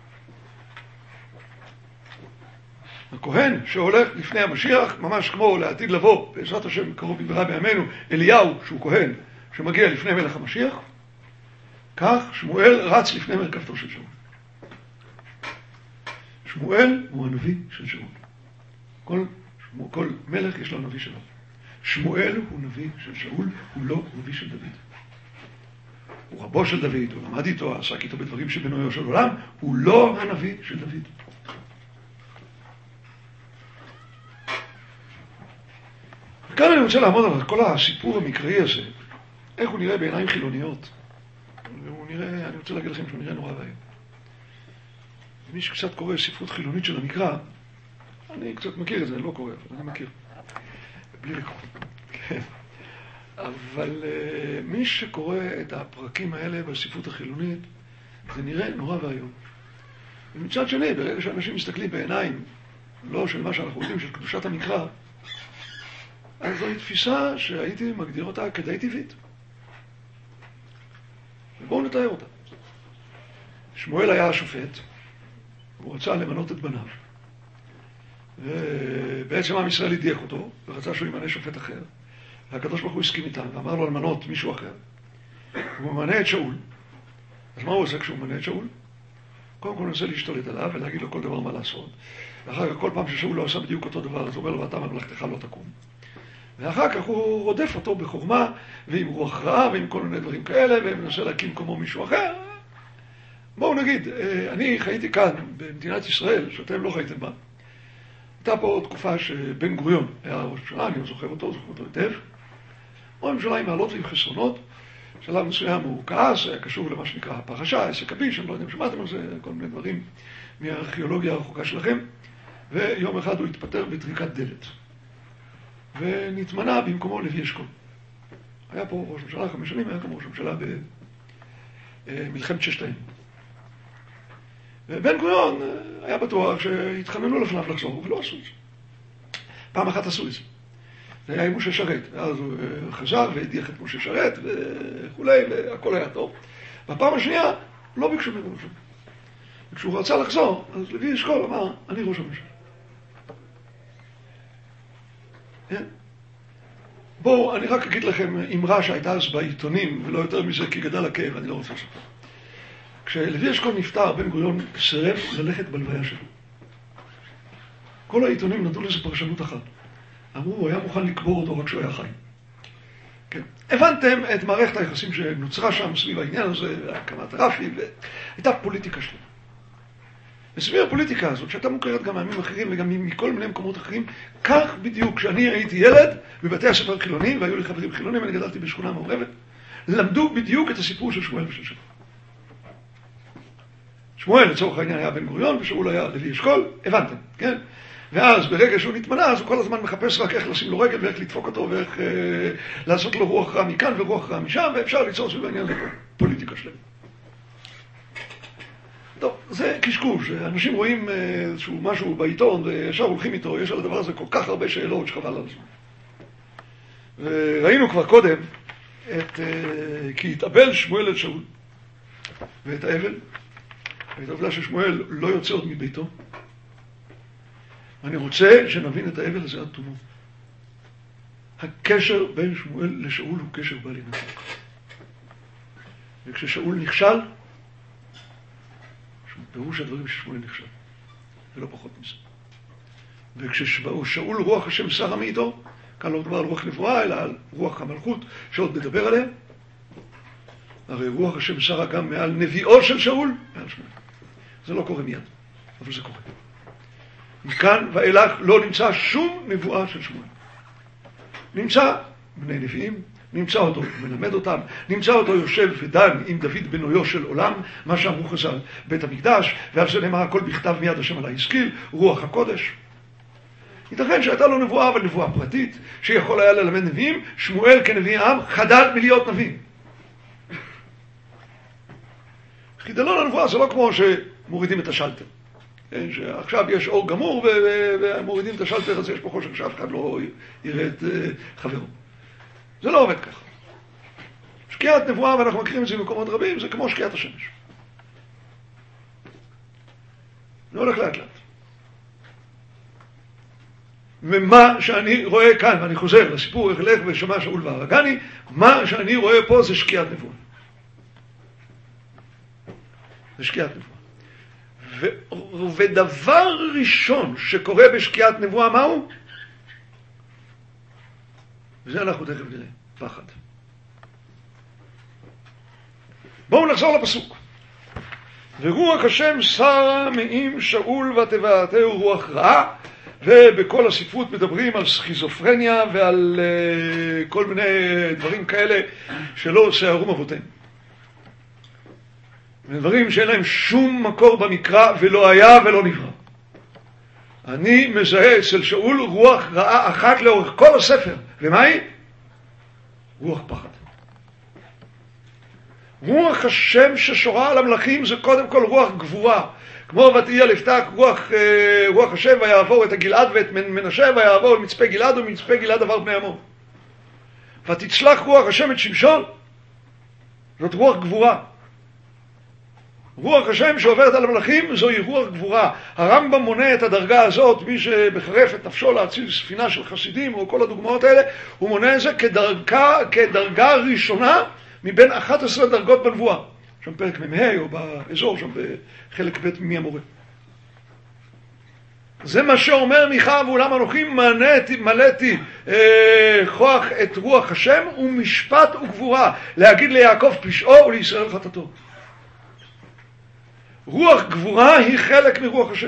הכהן שהולך לפני המשיח, ממש כמו לעתיד לבוא, בעזרת השם קרוב במהרה בימינו, אליהו שהוא כהן שמגיע לפני מלך המשיח, כך שמואל רץ לפני מרכבתו של שאול. שמואל הוא הנביא של שאול. כל מלך יש לו נביא שלו. שמואל הוא נביא של שאול, הוא לא נביא של דוד. הוא רבו של דוד, הוא למד איתו, עסק איתו בדברים שבנויו של עולם, הוא לא הנביא של דוד. וכאן אני רוצה לעמוד על כל הסיפור המקראי הזה, איך הוא נראה בעיניים חילוניות. והוא נראה, אני רוצה להגיד לכם שהוא נראה נורא ואיום. מי שקצת קורא ספרות חילונית של המקרא, אני קצת מכיר את זה, אני לא קורא, אבל אני מכיר. בלי לקרוא. כן. אבל מי שקורא את הפרקים האלה בספרות החילונית, זה נראה נורא והיום. ומצד שני, ברגע שאנשים מסתכלים בעיניים, לא של מה שאנחנו יודעים, של קדושת המקרא, אז זוהי תפיסה שהייתי מגדיר אותה כדי טבעית. ובואו נתאר אותה. שמואל היה השופט, הוא רצה למנות את בניו. ובעצם עם ישראל הדיח אותו, ורצה שהוא ימנה שופט אחר. והקדוש ברוך הוא הסכים איתם, ואמר לו למנות מישהו אחר. הוא ממנה את שאול. אז מה הוא עושה כשהוא ממנה את שאול? קודם כל הוא מנסה להשתלט עליו ולהגיד לו כל דבר מה לעשות. ואחר כך כל פעם ששאול לא עשה בדיוק אותו דבר, אז הוא אומר לו, ואתה ממלכתך לא תקום. ואחר כך הוא רודף אותו בחוכמה, ועם רוח רעה, ועם כל מיני דברים כאלה, ומנסה להקים כמו מישהו אחר. בואו נגיד, אני חייתי כאן, במדינת ישראל, שאתם לא חייתם בה. הייתה פה תקופה שבן גוריון היה ראש ממשלה, אני זוכר אותו היטב. ראש ממשלה עם מעלות ועם חסרונות. שלב מסוים הוא כעס, היה קשור למה שנקרא הפרשה, עסק הביש, אני לא יודע אם שמעתם על זה, כל מיני דברים מהארכיאולוגיה הרחוקה שלכם. ויום אחד הוא התפטר בטריקת דלת. ונתמנה במקומו לוי אשכול. היה פה ראש ממשלה 5 שנים, היה כמו ראש ממשלה במלחמת ששת הימים. ובן גוריון היה בטוח שהתחננו לפניו לחזור, ולא עשו את זה. פעם אחת עשו את זה. זה היה עם משה שרת. ואז הוא חזר והדיח את משה שרת וכולי, והכל היה טוב. בפעם השנייה לא ביקשו ממנו שום. וכשהוא רצה לחזור, אז לוי אשכול אמר, אני ראש הממשלה. בואו, אני רק אגיד לכם אמרה שהייתה אז בעיתונים, ולא יותר מזה כי גדל הכאב, אני לא רוצה לספר. כשלוי אשכול נפטר, בן גוריון סירב ללכת בלוויה שלו. כל העיתונים נתנו לזה פרשנות אחת. אמרו, הוא היה מוכן לקבור אותו רק כשהוא היה חי. כן. הבנתם את מערכת היחסים שנוצרה שם סביב העניין הזה, הקמת רפי, והייתה פוליטיקה שלו. וסביב הפוליטיקה הזאת, שהייתה מוכרת גם מעמים אחרים וגם מכל מיני מקומות אחרים, כך בדיוק, כשאני הייתי ילד בבתי הספר חילונים, והיו לי חברים חילונים, אני גדלתי בשכונה מעורבת, למדו בדיוק את הסיפור של שמואל ושל שאול. שמואל לצורך העניין היה בן גוריון, ושאול היה לוי אשכול, הבנתם, כן? ואז ברגע שהוא נתמנה, אז הוא כל הזמן מחפש רק איך לשים לו רגל ואיך לדפוק אותו ואיך לעשות לו רוח רע מכאן ורוח רע משם, ואפשר ליצור סביב העניין הזה פוליטיקה שלהם. טוב, זה קשקוש, אנשים רואים איזשהו משהו בעיתון וישר הולכים איתו, יש על הדבר הזה כל כך הרבה שאלות שחבל על הזמן. וראינו כבר קודם כי התאבל שמואל את שאול ואת האבל, ואת העובדה ששמואל לא יוצא עוד מביתו. אני רוצה שנבין את האבל הזה עד תומו. הקשר בין שמואל לשאול הוא קשר בל ינתק. וכששאול נכשל, פירוש הדברים ששמואל נכשל, ולא פחות מזה. וכששאול רוח השם שרה מאיתו, כאן לא מדבר על רוח נבואה, אלא על רוח המלכות, שעוד נדבר עליה. הרי רוח השם שרה גם מעל נביאו של שאול, מעל שמואל. זה לא קורה מיד, אבל זה קורה. מכאן ואילך לא נמצא שום נבואה של שמואל. נמצא בני נביאים, נמצא אותו מלמד אותם, נמצא אותו יושב ודן עם דוד בנויו של עולם, מה שאמרו חז"ל, בית המקדש, ועל זה נאמר הכל בכתב מיד השם עלי השכיל, רוח הקודש. ייתכן שהייתה לו נבואה, אבל נבואה פרטית, שיכול היה ללמד נביאים. שמואל כנביא העם חדל מלהיות נביא. חידלון הנבואה זה לא כמו שמורידים את השלטר. שעכשיו יש אור גמור ומורידים את השלטר הזה, יש פה חושך שאף אחד לא יראה את חברו. זה לא עובד ככה. שקיעת נבואה, ואנחנו מכירים את זה במקומות רבים, זה כמו שקיעת השמש. זה הולך לאט לאט. ומה שאני רואה כאן, ואני חוזר לסיפור איך לך ושמע שאול והרגני, מה שאני רואה פה זה שקיעת נבואה. זה שקיעת נבואה. ודבר ראשון שקורה בשקיעת נבואה, מהו? וזה אנחנו תכף נראה, פחד. בואו נחזור לפסוק. ורוח השם שרה מעם שאול ותבעתהו רוח רעה, ובכל הספרות מדברים על סכיזופרניה ועל כל מיני דברים כאלה שלא שערום אבותינו. דברים שאין להם שום מקור במקרא ולא היה ולא נברא. אני מזהה אצל שאול רוח רעה אחת לאורך כל הספר. ומה היא? רוח פחד. רוח השם ששורה על המלאכים זה קודם כל רוח גבורה. כמו ותהי על יפתח רוח השם ויעבור את הגלעד ואת מנשה ויעבור למצפה גלעד ומצפה גלעד עבר בני עמון. ותצלח רוח השם את שמשון, זאת רוח גבורה. רוח השם שעוברת על המלאכים זוהי רוח גבורה. הרמב"ם מונה את הדרגה הזאת, מי שבחרף את נפשו להציל ספינה של חסידים או כל הדוגמאות האלה, הוא מונה את זה כדרגה ראשונה מבין 11 דרגות בנבואה. שם פרק מ"ה או באזור, שם בחלק ב' מי המורה. זה מה שאומר מיכה, ואולם אנוכי מלאתי כוח את רוח השם ומשפט וגבורה, להגיד ליעקב פשעו ולישראל חטאתו. רוח גבורה היא חלק מרוח השם.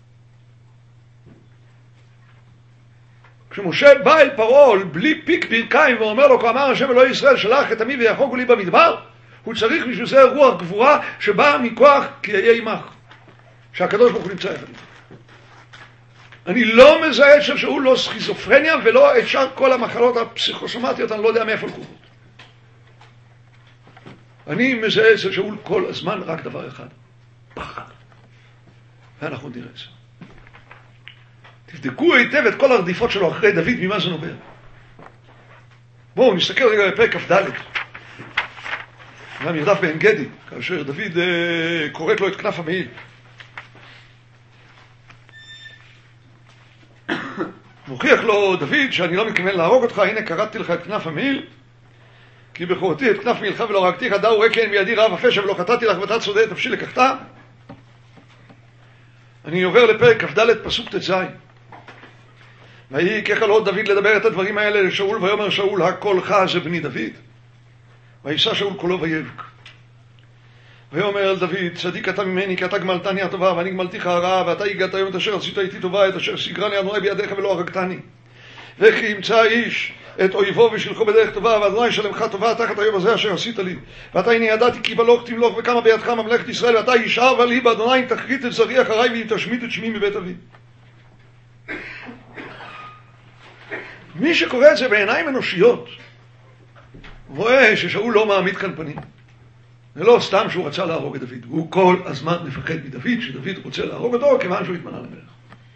כשמשה בא אל פרעה בלי פיק ברכיים ואומר לו, כה אמר השם אלוהי ישראל שלח את עמי ויחוגו לי במדבר, הוא צריך בשביל זה רוח גבורה שבאה מכוח כי אהיה עמך, שהקדוש ברוך הוא נמצא יחד איתך. אני לא מזהה אצל שאול לא סכיזופרניה ולא את שאר כל המחלות הפסיכוסומטיות, אני לא יודע מאיפה לקחו. אני מזהה אצל שאול כל הזמן רק דבר אחד, פחד. ואנחנו נראה את זה. תבדקו היטב את כל הרדיפות שלו אחרי דוד, ממה זה נובע. בואו נסתכל רגע בפרק כ"ד. גם ירדף בעין גדי, כאשר דוד קוראת לו את כנף המעיל. מוכיח לו דוד שאני לא מתכוון להרוג אותך, הנה קראתי לך את כנף המעיל, כי בכורתי את כנף מעילך ולא הרגתיך, דאו ראה כן בידי רב הפשע ולא חטאתי לך ואתה צודק נפשי לקחת. אני עובר לפרק כ"ד פסוק ט"ז. ויקח לו דוד לדבר את הדברים האלה לשאול, ויאמר שאול הקולך זה בני דוד. וישא שאול קולו ויבק. ויאמר אל דוד, צדיק אתה ממני, כי אתה גמלתני הטובה, ואני גמלתיך הרעה, ואתה הגעת היום את אשר עשית איתי טובה, את אשר סגרני אדוני בידיך ולא הרגתני. וכי ימצא איש את אויבו ושלחו בדרך טובה, ואדוני ישלמך טובה תחת היום הזה אשר עשית לי. ואתה הנה ידעתי כי בלוך תמלוך וקמה בידך ממלכת ישראל, ואתה ישאר לי באדוני אם תכרית את זרעי אחריי ואם תשמיט את שמי מבית אבי. מי שקורא את זה בעיניים אנושיות, רואה ששאול לא מעמיד כאן פנים. זה לא סתם שהוא רצה להרוג את דוד, הוא כל הזמן מפחד מדוד, שדוד רוצה להרוג אותו כיוון שהוא התמנה למלך.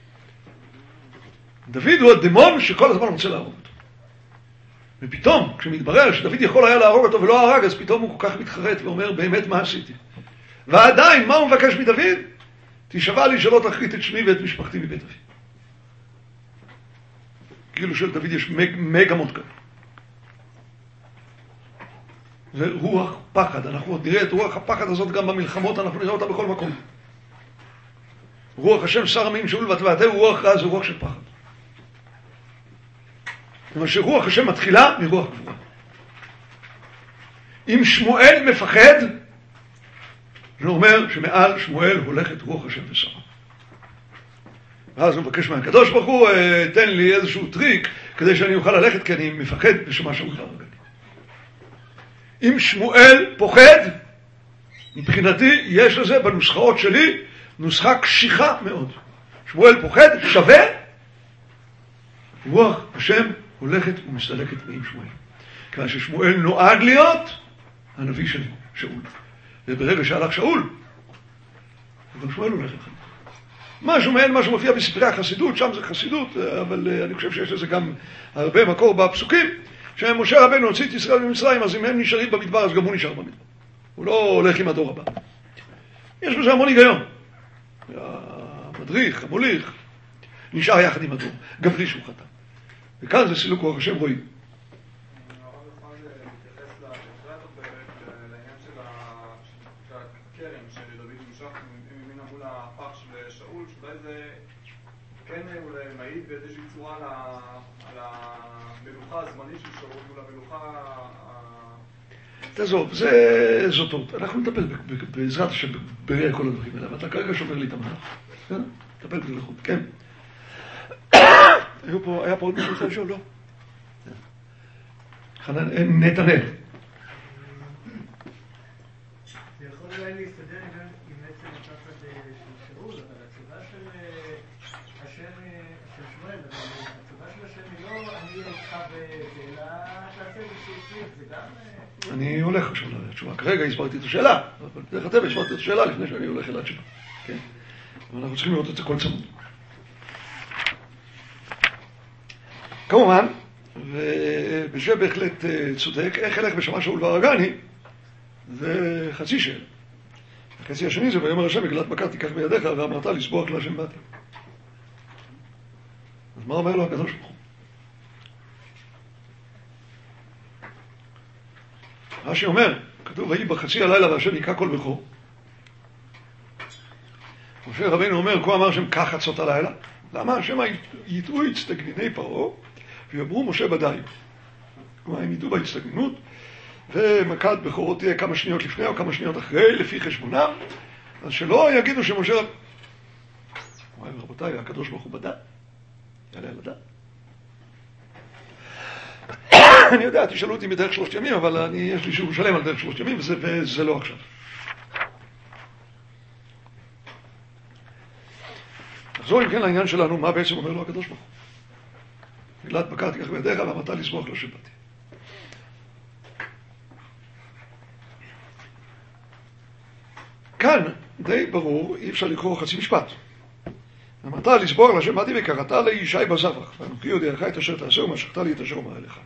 דוד הוא הדמון שכל הזמן רוצה להרוג אותו. ופתאום, כשמתברר שדוד יכול היה להרוג אותו ולא הרג, אז פתאום הוא כל כך מתחרט ואומר, באמת מה עשיתי? ועדיין, מה הוא מבקש מדוד? תשבע לי שלא תכרית את שמי ואת משפחתי מבית אבי. כאילו שלדוד יש מגמות כאן. זה רוח פחד. אנחנו עוד נראה את רוח הפחד הזאת גם במלחמות, אנחנו נראה אותה בכל מקום. רוח השם שר עמים שאול ותבעתהו רוח רע, זה רוח של פחד. זאת אומרת שרוח השם מתחילה מרוח גבורה. אם שמואל מפחד, זה אומר שמעל שמואל הולכת רוח השם ושרה. ואז הוא מבקש מהקדוש ברוך הוא, תן לי איזשהו טריק כדי שאני אוכל ללכת, כי אני מפחד לשמה שאול להרוג. אם שמואל פוחד, מבחינתי יש לזה בנוסחאות שלי נוסחה קשיחה מאוד. שמואל פוחד שווה, רוח השם הולכת ומסתלקת עם שמואל. כיוון ששמואל נועד להיות הנביא של שאול. וברגע שהלך שאול, גם שמואל הולך לך. משהו מעין מה שמופיע בספרי החסידות, שם זה חסידות, אבל אני חושב שיש לזה גם הרבה מקור בפסוקים, שמשה רבנו הוציא את ישראל ממצרים, אז אם הם נשארים במדבר, אז גם הוא נשאר במדבר. הוא לא הולך עם הדור הבא. יש בזה המון היגיון. המדריך, המוליך, נשאר יחד עם הדור. גברי שהוא חטא. וכאן זה סילוק רוח השם רואים. כן אולי מעיד באיזושהי צורה על המלוכה הזמנית של שאול מול המלוכה... תעזוב, זאת עוד. אנחנו נטפל בעזרת השם בראה כל הדברים האלה, ואתה כרגע שובר לי את המהלך. נטפל בזה לחוד, כן. היה פה עוד מישהו רוצה לשאול? לא. נתנאל. זה יכול אולי להסתדר גם עם עצם הפחד של שאול, אבל התשובה של שמואל, התשובה של השם היא לא אני איתך אלא תעשה איזשהו סעיף, זה גם... אני הולך עכשיו לתשובה. כרגע הסברתי את השאלה, אבל דרך הטבע הסברתי את השאלה לפני שאני הולך אל התשובה. כן? אבל אנחנו צריכים לראות את זה כל צמוד. כמובן, ובזה בהחלט צודק, איך ילך בשמה שאול והרגני, זה חצי שאלה. החצי השני זה ויאמר השם עגלת בקר תיקח בידיך ואמרת לסבוח להשם באתי. אז מה אומר לו הקדוש ברוך הוא? רש"י אומר, כתוב ויהי בחצי הלילה והשם היכה כל בכור. משה רבינו אומר, כה אמר השם קח חצות הלילה. למה השם יטעו הצטגניני פרעה ויאמרו משה בדאי. כלומר הם ידעו בהצטגנינות ומכת בכורות תהיה כמה שניות לפני או כמה שניות אחרי לפי חשבונם, אז שלא יגידו שמשה רבותיי, הקדוש ברוך הוא בדאי, יעלה על הדעת. אני יודע, תשאלו אותי מדרך 3 ימים, אבל יש לי שיעור שלם על דרך 3 ימים, וזה לא עכשיו. נחזור אם כן לעניין שלנו, מה בעצם אומר לו הקדוש ברוך הוא. עגלת בקר תיקח בידיך ואמרת לסבוח להשם באתי. כאן די ברור, אי אפשר לקרוא חצי משפט. אמרת לסבוח להשם באתי וקראת לישי בזבח, ואנוכי יודעך את אשר תעשה ומשכת לי את אשר אומר אליך.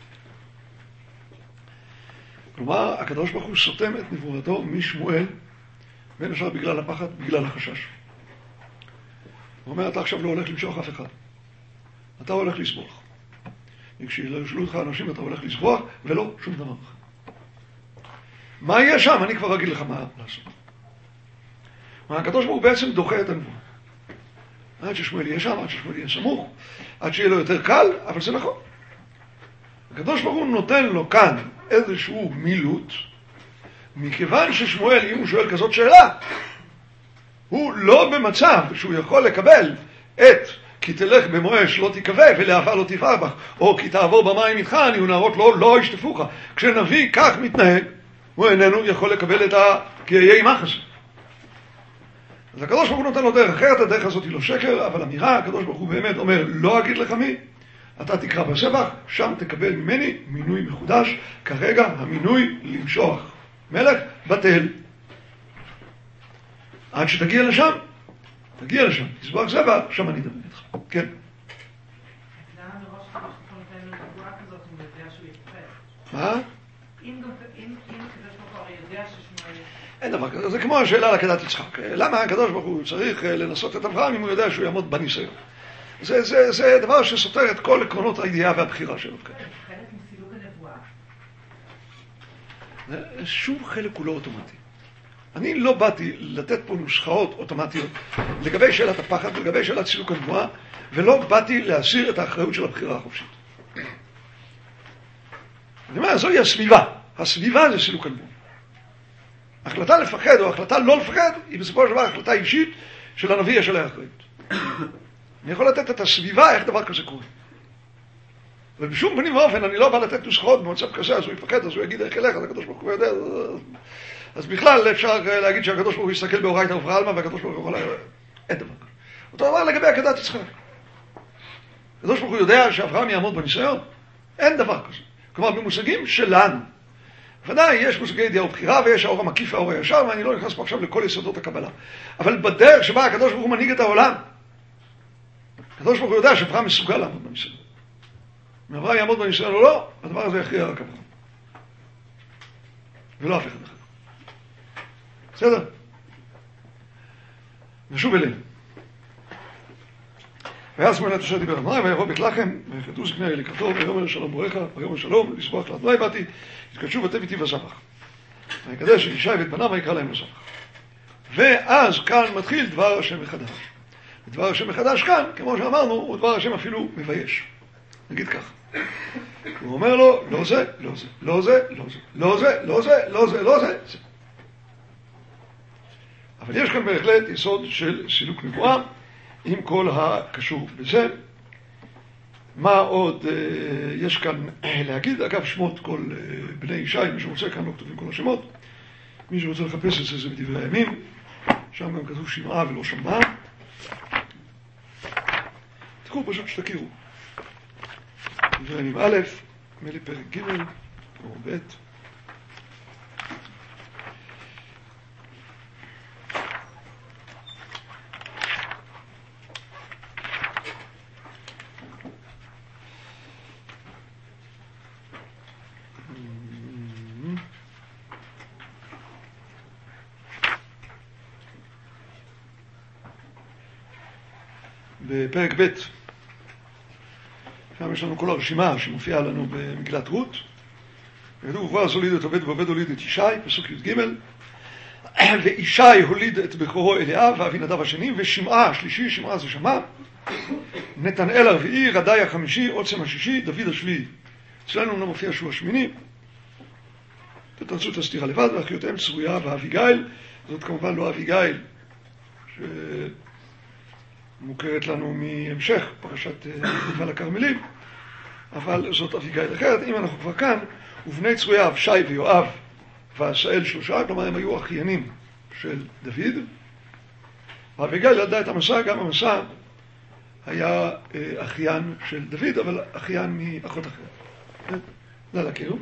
כלומר, הקדוש ברוך הוא סותם את נבואתו משמואל, בין השאר בגלל הפחד, בגלל החשש. הוא אומר, אתה עכשיו לא הולך למשוך אף אחד. אתה הולך לסבוח. וכשילשאלו אותך אנשים, אתה הולך לסבוח, ולא שום דבר אחר. מה יהיה שם? אני כבר אגיד לך מה לעשות. הקדוש ברוך הוא בעצם דוחה את הנבואה. עד ששמואל יהיה שם, עד ששמואל יהיה סמוך, עד שיהיה לו יותר קל, אבל זה נכון. הקדוש ברוך הוא נותן לו כאן איזשהו מילות, מכיוון ששמואל, אם הוא שואל כזאת שאלה, הוא לא במצב שהוא יכול לקבל את כי תלך במואש לא תקווה ולאהבה לא תבער בך, או כי תעבור במים איתך אני ונערות לא ישטפוך. כשנביא כך מתנהג, הוא איננו יכול לקבל את כי אהיה עמך הזה. אז הקדוש ברוך הוא נותן לו דרך אחרת, הדרך הזאת היא לא שקר, אבל אמירה, הקדוש ברוך הוא באמת אומר, לא אגיד לך מי, אתה תקרא בסבח, שם תקבל ממני מינוי מחודש, כרגע המינוי למשוח מלך בטל. עד שתגיע לשם, תסבח סבח, שם אני אדבר איתך. כן. למה מראש הקדוש ברוך הוא נותן לו נבואה כזאת, הוא יודע שהוא יתפס? מה? אם הקדוש ברוך הוא הרי יודע ששמואל... אין דבר כזה, זה כמו השאלה על עקדת יצחק. למה הקדוש ברוך הוא צריך לנסות את אברהם אם הוא יודע שהוא יעמוד בניסיון? זה דבר שסותר את כל עקרונות הידיעה והבחירה שלו. חלק מסילוק הנבואה. שום חלק הוא לא אוטומטי. אני לא באתי לתת פה נוסחאות אוטומטיות לגבי שאלת הפחד ולגבי שאלת סילוק הנבואה, ולא באתי להסיר את האחריות של הבחירה החופשית. אני אומר, זוהי הסביבה. הסביבה זה סילוק הנבואה. החלטה לפחד או החלטה לא לפחד היא בסופו של דבר החלטה אישית של הנביא יש עליה אחריות. אני יכול לתת את הסביבה איך דבר כזה קורה. ובשום פנים ואופן אני לא בא לתת נוסחאות במצב כזה, אז הוא יפחד, אז הוא יגיד איך ילך, אז הקדוש ברוך הוא יודע. אז בכלל אפשר להגיד שהקדוש ברוך הוא יסתכל באורייתא ובעלמא והקדוש ברוך הוא יכול... אין דבר כזה. אותו דבר לגבי עקדת יצחק. הקדוש ברוך הוא יודע שאברהם יעמוד בניסיון? אין דבר כזה. כלומר במושגים שלנו. ודאי יש מושגי ידיעה ובחירה ויש האור המקיף והאור הישר, ואני לא נכנס פה עכשיו לכל יסודות הקבלה. אבל בדרך שבה הקדוש ברוך הוא מנהיג את העולם, הקדוש ברוך הוא יודע שאברהם מסוגל לעמוד בניסיון. אם אברהם יעמוד בניסיון או לא, הדבר הזה יכריע רק אברהם. ולא אף אחד אחר. בסדר? נשוב אלינו. ואז שמואל את אשר דיבר אדוני, ויבוא בית לחם, ויחדו זקני לקראתו, ויאמר שלום בורך, ויאמר שלום, לסבוח לאדוני באתי, יתקדשו ותב איתי בזבח. ויקדש את ישי ואת בניו ויקרא להם לזבח. ואז כאן מתחיל דבר השם מחדש. ודבר השם מחדש כאן, כמו שאמרנו, הוא דבר השם אפילו מבייש. נגיד כך. הוא אומר לו, לא זה, לא זה, לא זה, לא זה, לא זה, לא זה, לא זה, לא זה, זה. אבל יש כאן בהחלט יסוד של סילוק נבואה, עם כל הקשור בזה. מה עוד יש כאן להגיד? אגב, שמות כל בני ישי, מי שרוצה, כאן לא כתובים כל השמות. מי שרוצה לחפש את זה, זה בדברי הימים. שם גם כתוב שמעה ולא שמעה. תקחו פשוט שתכירו. דברי הימים א', נדמה לי פרק ג' או ב'. בפרק ב', שם יש לנו כל הרשימה שמופיעה לנו במגילת רות. כתוב, ובועז הוליד את עובד ועובד הוליד את ישי, פסוק י"ג, וישי הוליד את בכורו אליאב ואבינדב השני, ושמעה השלישי, שמעה זה שמע, נתנאל הרביעי, רדאי החמישי, עוצם השישי, דוד השביעי. אצלנו לא מופיע שהוא השמיני. תתרצו את הסתירה לבד, ואחיותיהם צרויה ואביגיל. זאת כמובן לא אביגיל שמוכרת לנו מהמשך פרשת נבל הכרמלים, אבל זאת אביגיל אחרת. אם אנחנו כבר כאן, ובני צרויה אבשי ויואב ועשאל שלושה, כלומר הם היו אחיינים של דוד. ואביגיל ילדה את המסע, גם המסע היה אחיין של דוד, אבל אחיין מאחות אחרת. זה להכירו.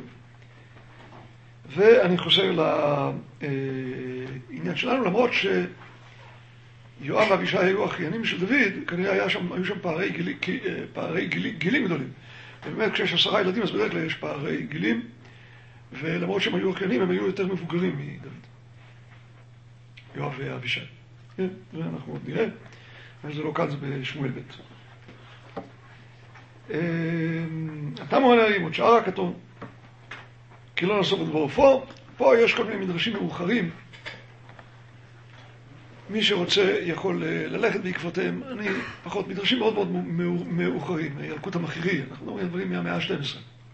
ואני חוזר לעניין שלנו, למרות שיואב ואבישי היו אחיינים של דוד, כנראה היו שם פערי גילים גדולים. באמת כשיש 10 ילדים אז בדרך כלל יש פערי גילים, ולמרות שהם היו אחיינים הם היו יותר מבוגרים מדוד. יואב ואבישי. ואנחנו עוד נראה, אבל זה לא כאן, זה בשמואל ב'. אתה מוענרים עוד שער הכתון, כי לא נסוף את דברו. פה יש כל מיני מדרשים מאוחרים. מי שרוצה יכול ללכת בעקבותיהם. אני פחות מדרשים מאוד מאוד מאוחרים. ילקוט המחירי, אנחנו מדברים על דברים מהמאה ה-12.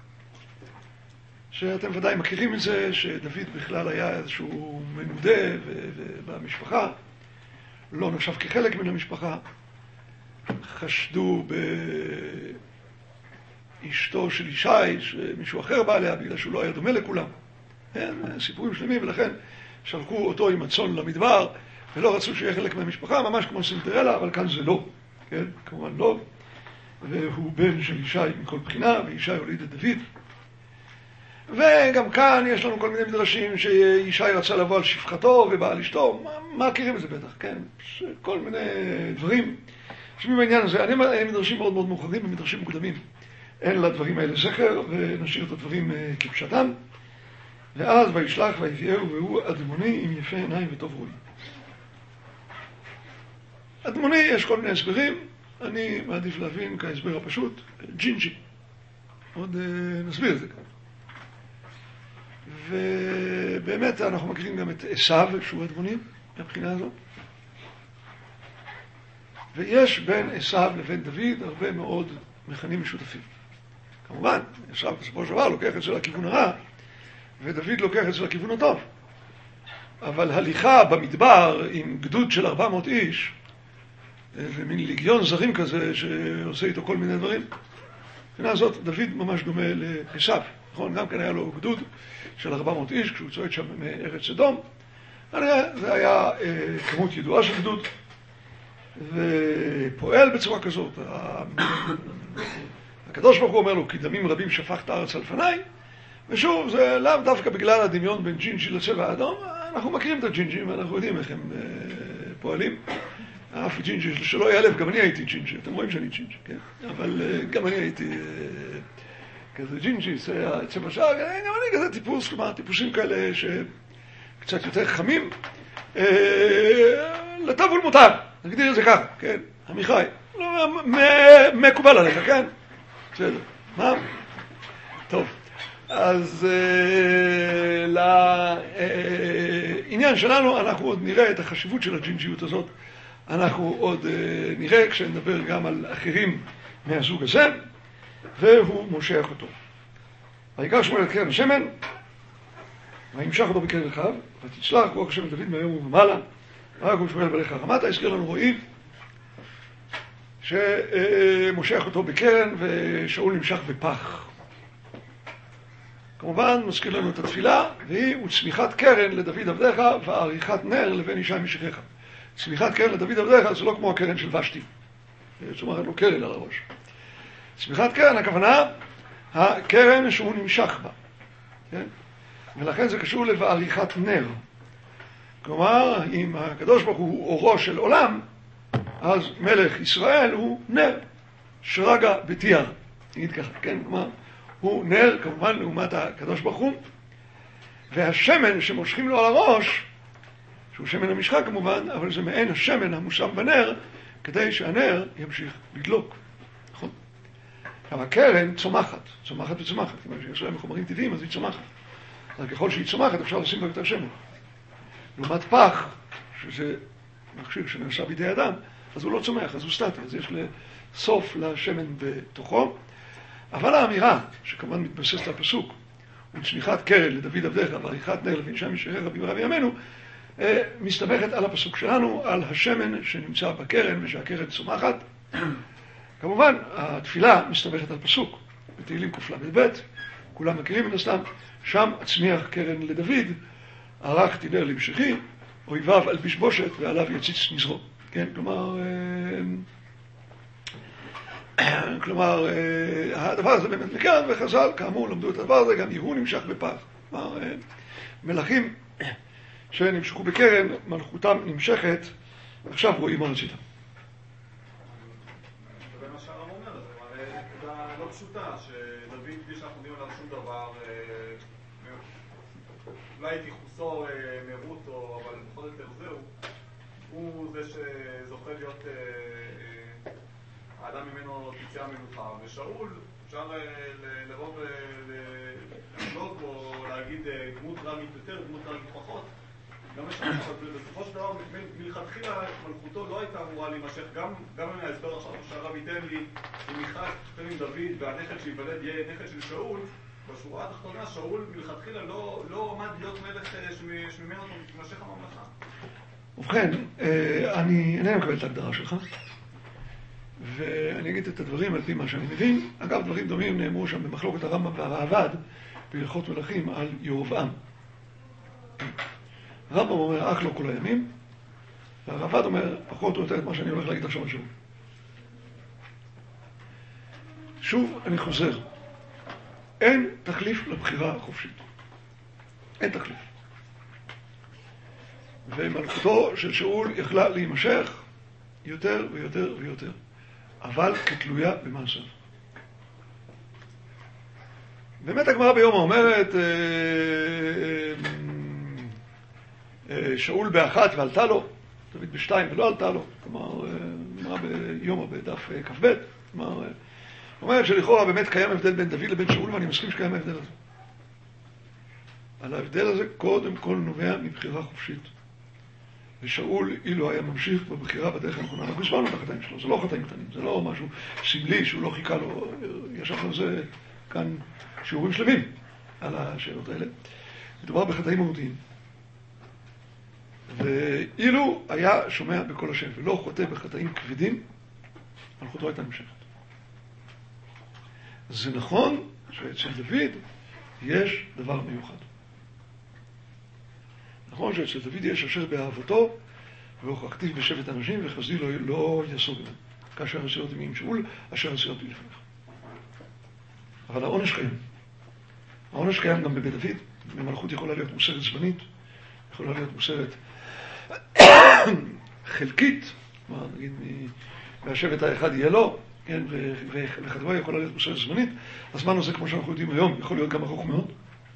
שאתם ודאי מכירים את זה, שדוד בכלל היה איזשהו מנודה במשפחה, לא נחשב כחלק מן המשפחה. חשדו באשתו של ישי, שמישהו אחר בא עליה, בגלל שהוא לא היה דומה לכולם. סיפורים שלמים, ולכן שלחו אותו עם הצאן למדבר, ולא רצו שיהיה חלק מהמשפחה, ממש כמו סינדרלה, אבל כאן זה לא. כן, כמובן לא. והוא בן של ישי מכל בחינה, וישי הוליד את דוד. וגם כאן יש לנו כל מיני מדרשים שישי רצה לבוא על שפחתו ובעל אשתו, מה מכירים את זה בטח, כן? כל מיני דברים. שמים בעניין הזה, אני מדרשים מאוד מאוד מאוחרים ומדרשים מוקדמים. אין לדברים האלה זכר, ונשאיר את הדברים כפשטם. ואז וישלח ויביאהו, והוא אדמוני עם יפה עיניים וטוב רואי. אדמוני יש כל מיני הסברים, אני מעדיף להבין כהסבר הפשוט, ג'ינג'י. עוד נסביר את זה כאן. ובאמת אנחנו מכירים גם את עשיו, שהוא אדמוני, מבחינה הזאת. ויש בין עשיו לבין דוד הרבה מאוד מכנים משותפים. כמובן, עשיו בסופו של דבר לוקח את זה לכיוון הרע, ודוד לוקח את זה לכיוון הטוב. אבל הליכה במדבר עם גדוד של 400 איש, זה מין ליגיון זרים כזה שעושה איתו כל מיני דברים. מבחינה הזאת, דוד ממש דומה לעשיו. נכון, גם כן היה לו גדוד של 400 איש כשהוא צועד שם מארץ אדום. זה היה כמות ידועה של גדוד, ופועל בצורה כזאת. הקדוש ברוך הוא אומר לו, כי דמים רבים שפכת הארץ על לפניי, ושוב, זה לאו דווקא בגלל הדמיון בין ג'ינג'י לצבע האדום. אנחנו מכירים את הג'ינג'ים ואנחנו יודעים איך הם פועלים. אף ג'ינג'י שלא יעלב, גם אני הייתי ג'ינג'י, אתם רואים שאני ג'ינג'י, כן? אבל גם אני הייתי כזה ג'ינג'י, צבע שער, גם אני כזה טיפוס, כלומר טיפוסים כאלה שקצת יותר חמים, לטוב ולמוטב, נגדיר את זה ככה, כן? עמיחי, לא, מקובל עליך, כן? בסדר, מה? טוב, אז לעניין שלנו אנחנו עוד נראה את החשיבות של הג'ינג'יות הזאת, אנחנו עוד נראה כשנדבר גם על אחרים מהזוג הזה, והוא מושך אותו. ויקרא שמואל את קרן השמן, וימשך אותו בקרן רחב, ותצלח רוח השם דוד מהיום ומעלה, ויקום שמואל בלך הרמתה. הזכיר לנו רואים שמושך אותו בקרן ושאול נמשך בפח. כמובן מזכיר לנו את התפילה, והיא וצמיחת קרן לדוד עבדיך ועריכת נר לבן ישי משכך. צמיחת קרן לדוד עבדיך זה לא כמו הקרן של ושתי, זאת אומרת לו קרן על הראש. צמיחת קרן הכוונה הקרן שהוא נמשך בה, כן? ולכן זה קשור לבעריכת נר. כלומר, אם הקדוש ברוך הוא אורו של עולם, אז מלך ישראל הוא נר, שרגא בתיאר, נגיד ככה, כן? כלומר, הוא נר כמובן לעומת הקדוש ברוך הוא, והשמן שמושכים לו על הראש, שהוא שמן המשחה כמובן, אבל זה מעין השמן המושם בנר, כדי שהנר ימשיך לדלוק. נכון? אבל הקרן צומחת וצומחת. כלומר, שיש להם חומרים טבעיים, אז היא צומחת. אז ככל שהיא צומחת, אפשר לשים בה יותר שמן. לעומת פח, שזה מכשיר שנעשה בידי אדם, אז הוא לא צומח, אז הוא סטטי. אז יש סוף לשמן בתוכו. אבל האמירה, שכמובן מתבססת לפסוק, וצמיחת קרן לדוד עבדיך ועריכת נר לבנשם ישעיך רבי ורבי ימינו, מסתמכת על הפסוק שלנו, על השמן שנמצא בקרן ושהקרן צומחת. כמובן, התפילה מסתמכת על פסוק, בתהילים קל"ב, כולם מכירים מן הסתם, שם הצמיח קרן לדוד, ערכתי נר למשכי, אויביו על בשבושת ועליו יציץ נזרו. כן, כלומר, הדבר הזה באמת מכאן, וחז"ל, כאמור, למדו את הדבר הזה, גם יהוא נמשך בפח. כלומר, מלכים שנמשכו בקרן, מלכותם נמשכת, עכשיו רואים מה רציתם. זה מה שהרב אומר, זה נקודה לא פשוטה, שדוד, בלי שאנחנו יודעים עליו שום דבר, אולי תיחוסו מרות, אבל בכל יותר זהו, הוא זה שזוכה להיות האדם ממנו תצא המלוכה, ושאול, אפשר לבוא ולחלוק או להגיד דמות טרגית יותר, דמות טרגית פחות. גם יש לנו, בסופו של דבר, מלכתחילה מלכותו לא הייתה אמורה להימשך, גם אם ההסבר עכשיו שהרב ייתן לי, אם יחד תן עם דוד והנכד שיוולד יהיה נכד של שאול, בשורה התחתונה שאול מלכתחילה לא עמד להיות מלך שממנו תימשך הממלכה. ובכן, אני אינני מקבל את ההגדרה שלך, ואני אגיד את הדברים על פי מה שאני מבין. אגב, דברים דומים נאמרו שם במחלוקת הרמב"ם והראב"ד בהלכות מלכים על ירבעם. הרמב"ם אומר אך לא כל הימים, והראב"ד אומר פחות או יותר את מה שאני הולך להגיד עכשיו על שאול. שוב אני חוזר, אין תחליף לבחירה החופשית. אין תחליף. ומלכותו של שאול יכלה להימשך יותר ויותר ויותר, אבל כתלויה במעשיו. באמת הגמרא ביומא אומרת, שאול באחת ועלתה לו, דוד בשתיים ולא עלתה לו. כלומר, גמרא ביומא בדף כ"ב, כלומר, אומרת שלכאורה באמת קיים הבדל בין דוד לבין שאול, ואני מסכים שקיים ההבדל הזה. על ההבדל הזה קודם כל נובע מבחירה חופשית. ושאול, אילו היה ממשיך בבחירה בדרך הנכונה, אנחנו הסברנו את החטאים שלו, זה לא חטאים קטנים, זה לא משהו סמלי שהוא לא חיכה לו, ישבנו על זה כאן שיעורים שלמים על השאלות האלה. מדובר בחטאים מהותיים. ואילו היה שומע בקול השם ולא חוטא בחטאים כבדים, מלכותו הייתה נמשכת. זה נכון שאצל דוד יש דבר מיוחד. נכון שאצל דוד יש אשר באהבתו והוכחתיו בשבט אנשים וחסדי לא יסוג להם. כאשר הסירות ימי עם שאול, אשר הסירות יהיו לפניך. אבל העונש קיים. העונש קיים גם בבית דוד. המלכות יכולה להיות מוסרת זמנית, יכולה להיות מוסרת חלקית, נגיד מהשבט האחד יהיה לו, כן, וחדווה יכולה להיות מוסרת זמנית. הזמן הזה, כמו שאנחנו יודעים היום, יכול להיות גם ארוך מאוד.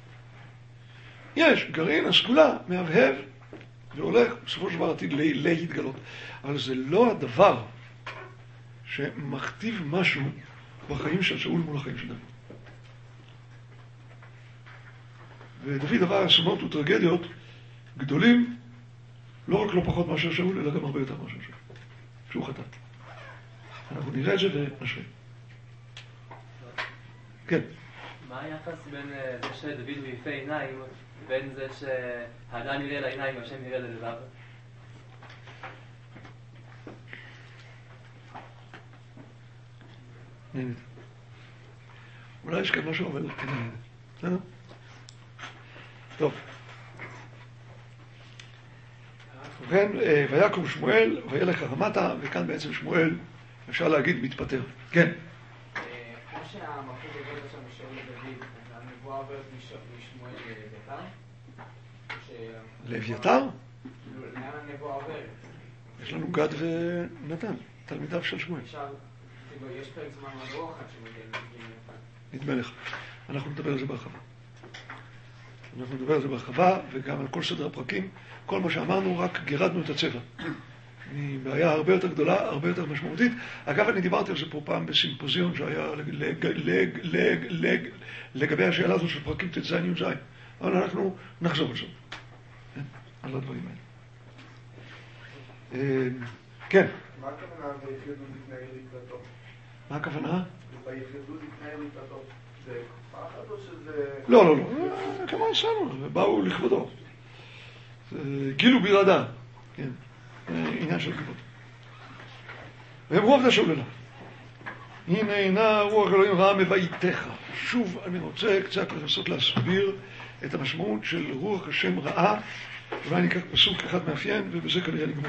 יש גרעין הסגולה מהבהב והולך בסופו של דבר עתיד להתגלות, אבל זה לא הדבר שמכתיב משהו בחיים של שאול מול החיים של דוד. ודוד עבר אסונות וטרגדיות גדולים, לא רק לא פחות מאשר שאול, אלא גם הרבה יותר מאשר שאול, שהוא חטא. אנחנו נראה את זה ונשווה. כן. מה היחס בין זה שדוד הוא יפה עיניים, בין זה שהאדם יראה לעיניים והשם יראה ללבב? נהנית. אולי יש כאן משהו, אבל בסדר? טוב. ובכן, ויקום שמואל, וילך הרמתה, וכאן בעצם שמואל, אפשר להגיד, מתפטר. כן. כמו שהמלכות עוברת עכשיו משאול לדוד, הנבואה עוברת משמואל לאביתר? לאביתר? לאן הנבואה עוברת? יש לנו גד ונתן, תלמידיו של שמואל. יש פרק זמן מאוד ארוך עד שמגיעים לנתן. נדמה לך. אנחנו נדבר על זה בהרחבה. וגם על כל סדר הפרקים. כל מה שאמרנו, רק גירדנו את הצבע. מבעיה הרבה יותר גדולה, הרבה יותר משמעותית. אגב, אני דיברתי על זה פה פעם בסימפוזיון שהיה לגבי השאלה הזו של פרקים ט"ז י"ז. אבל אנחנו נחזור על זה. על הדברים האלה. כן. מה הכוונה ביחידות להתנהל לקראתו? מה הכוונה? ביחידות להתנהל לקראתו. זה פחד או שזה... לא. כמה עשינו, באו לכבודו. גילו בירדה. כן. עניין של כבוד. והם רוב דה שאוללה. הנה רוח אלוהים רעה מבעיתך. שוב אני רוצה קצת לנסות להסביר את המשמעות של רוח השם רעה. אולי ניקח פסוק אחד מאפיין ובזה כנראה נגמר.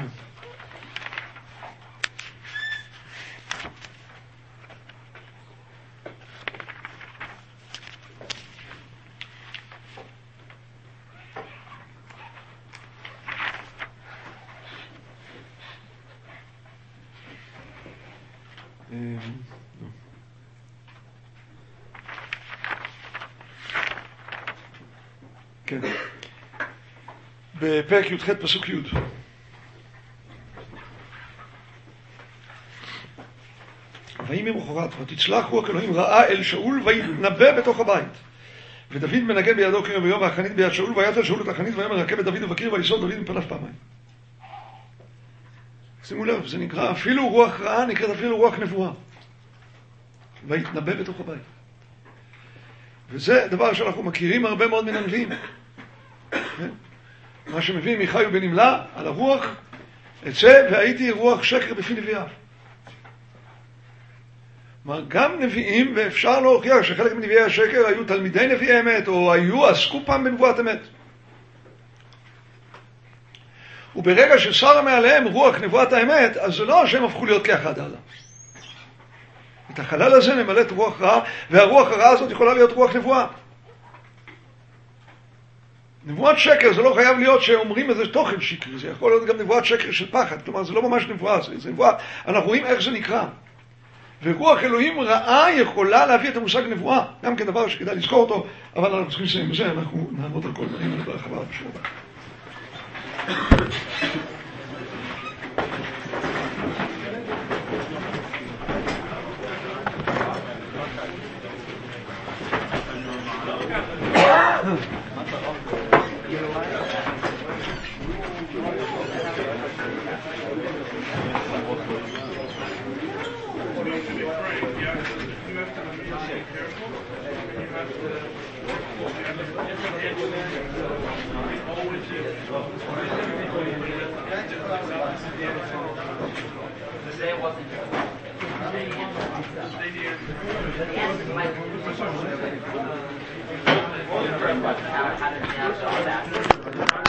כן. בפרק י"ח פסוק י'. ויהי ממחרת ותצלח רוח אלוהים רעה אל שאול ויתנבא בתוך הבית. ודוד מנגן בידו קרב ביום והחנית ביד שאול ויתל שאול את החנית ויאמר רכב את דוד ובקיר ויסוד דוד מפניו פעמיים. שימו לב, זה נקרא אפילו רוח רעה, נקראת אפילו רוח נבואה. ויתנבא בתוך הבית. וזה דבר שאנחנו מכירים הרבה מאוד מן הנביאים. מה שמביא מיכאל בנמלה על הרוח, אצא והייתי רוח שקר בפי נביאיו. גם נביאים, ואפשר להוכיח שחלק מנביאי השקר היו תלמידי נביאי אמת, או עסקו פעם בנבואת אמת. וברגע ששר מעליהם רוח נבואת האמת, אז זה לא שהם הפכו להיות כאחד הלאה. את החלל הזה ממלאת רוח רעה, והרוח הרעה הזאת יכולה להיות רוח נבואה. נבואת שקר זה לא חייב להיות שאומרים איזה תוכן שקרי, זה יכול להיות גם נבואת שקר של פחד, כלומר זה לא ממש נבואה, זה נבואה, אנחנו רואים איך זה נקרא. ורוח אלוהים רעה יכולה להביא את המושג נבואה, גם כן דבר שכדאי לזכור אותו, אבל אנחנו צריכים לסיים בזה, אנחנו נעמוד על כל דברים האלה ברחבה בשביל הבא. How did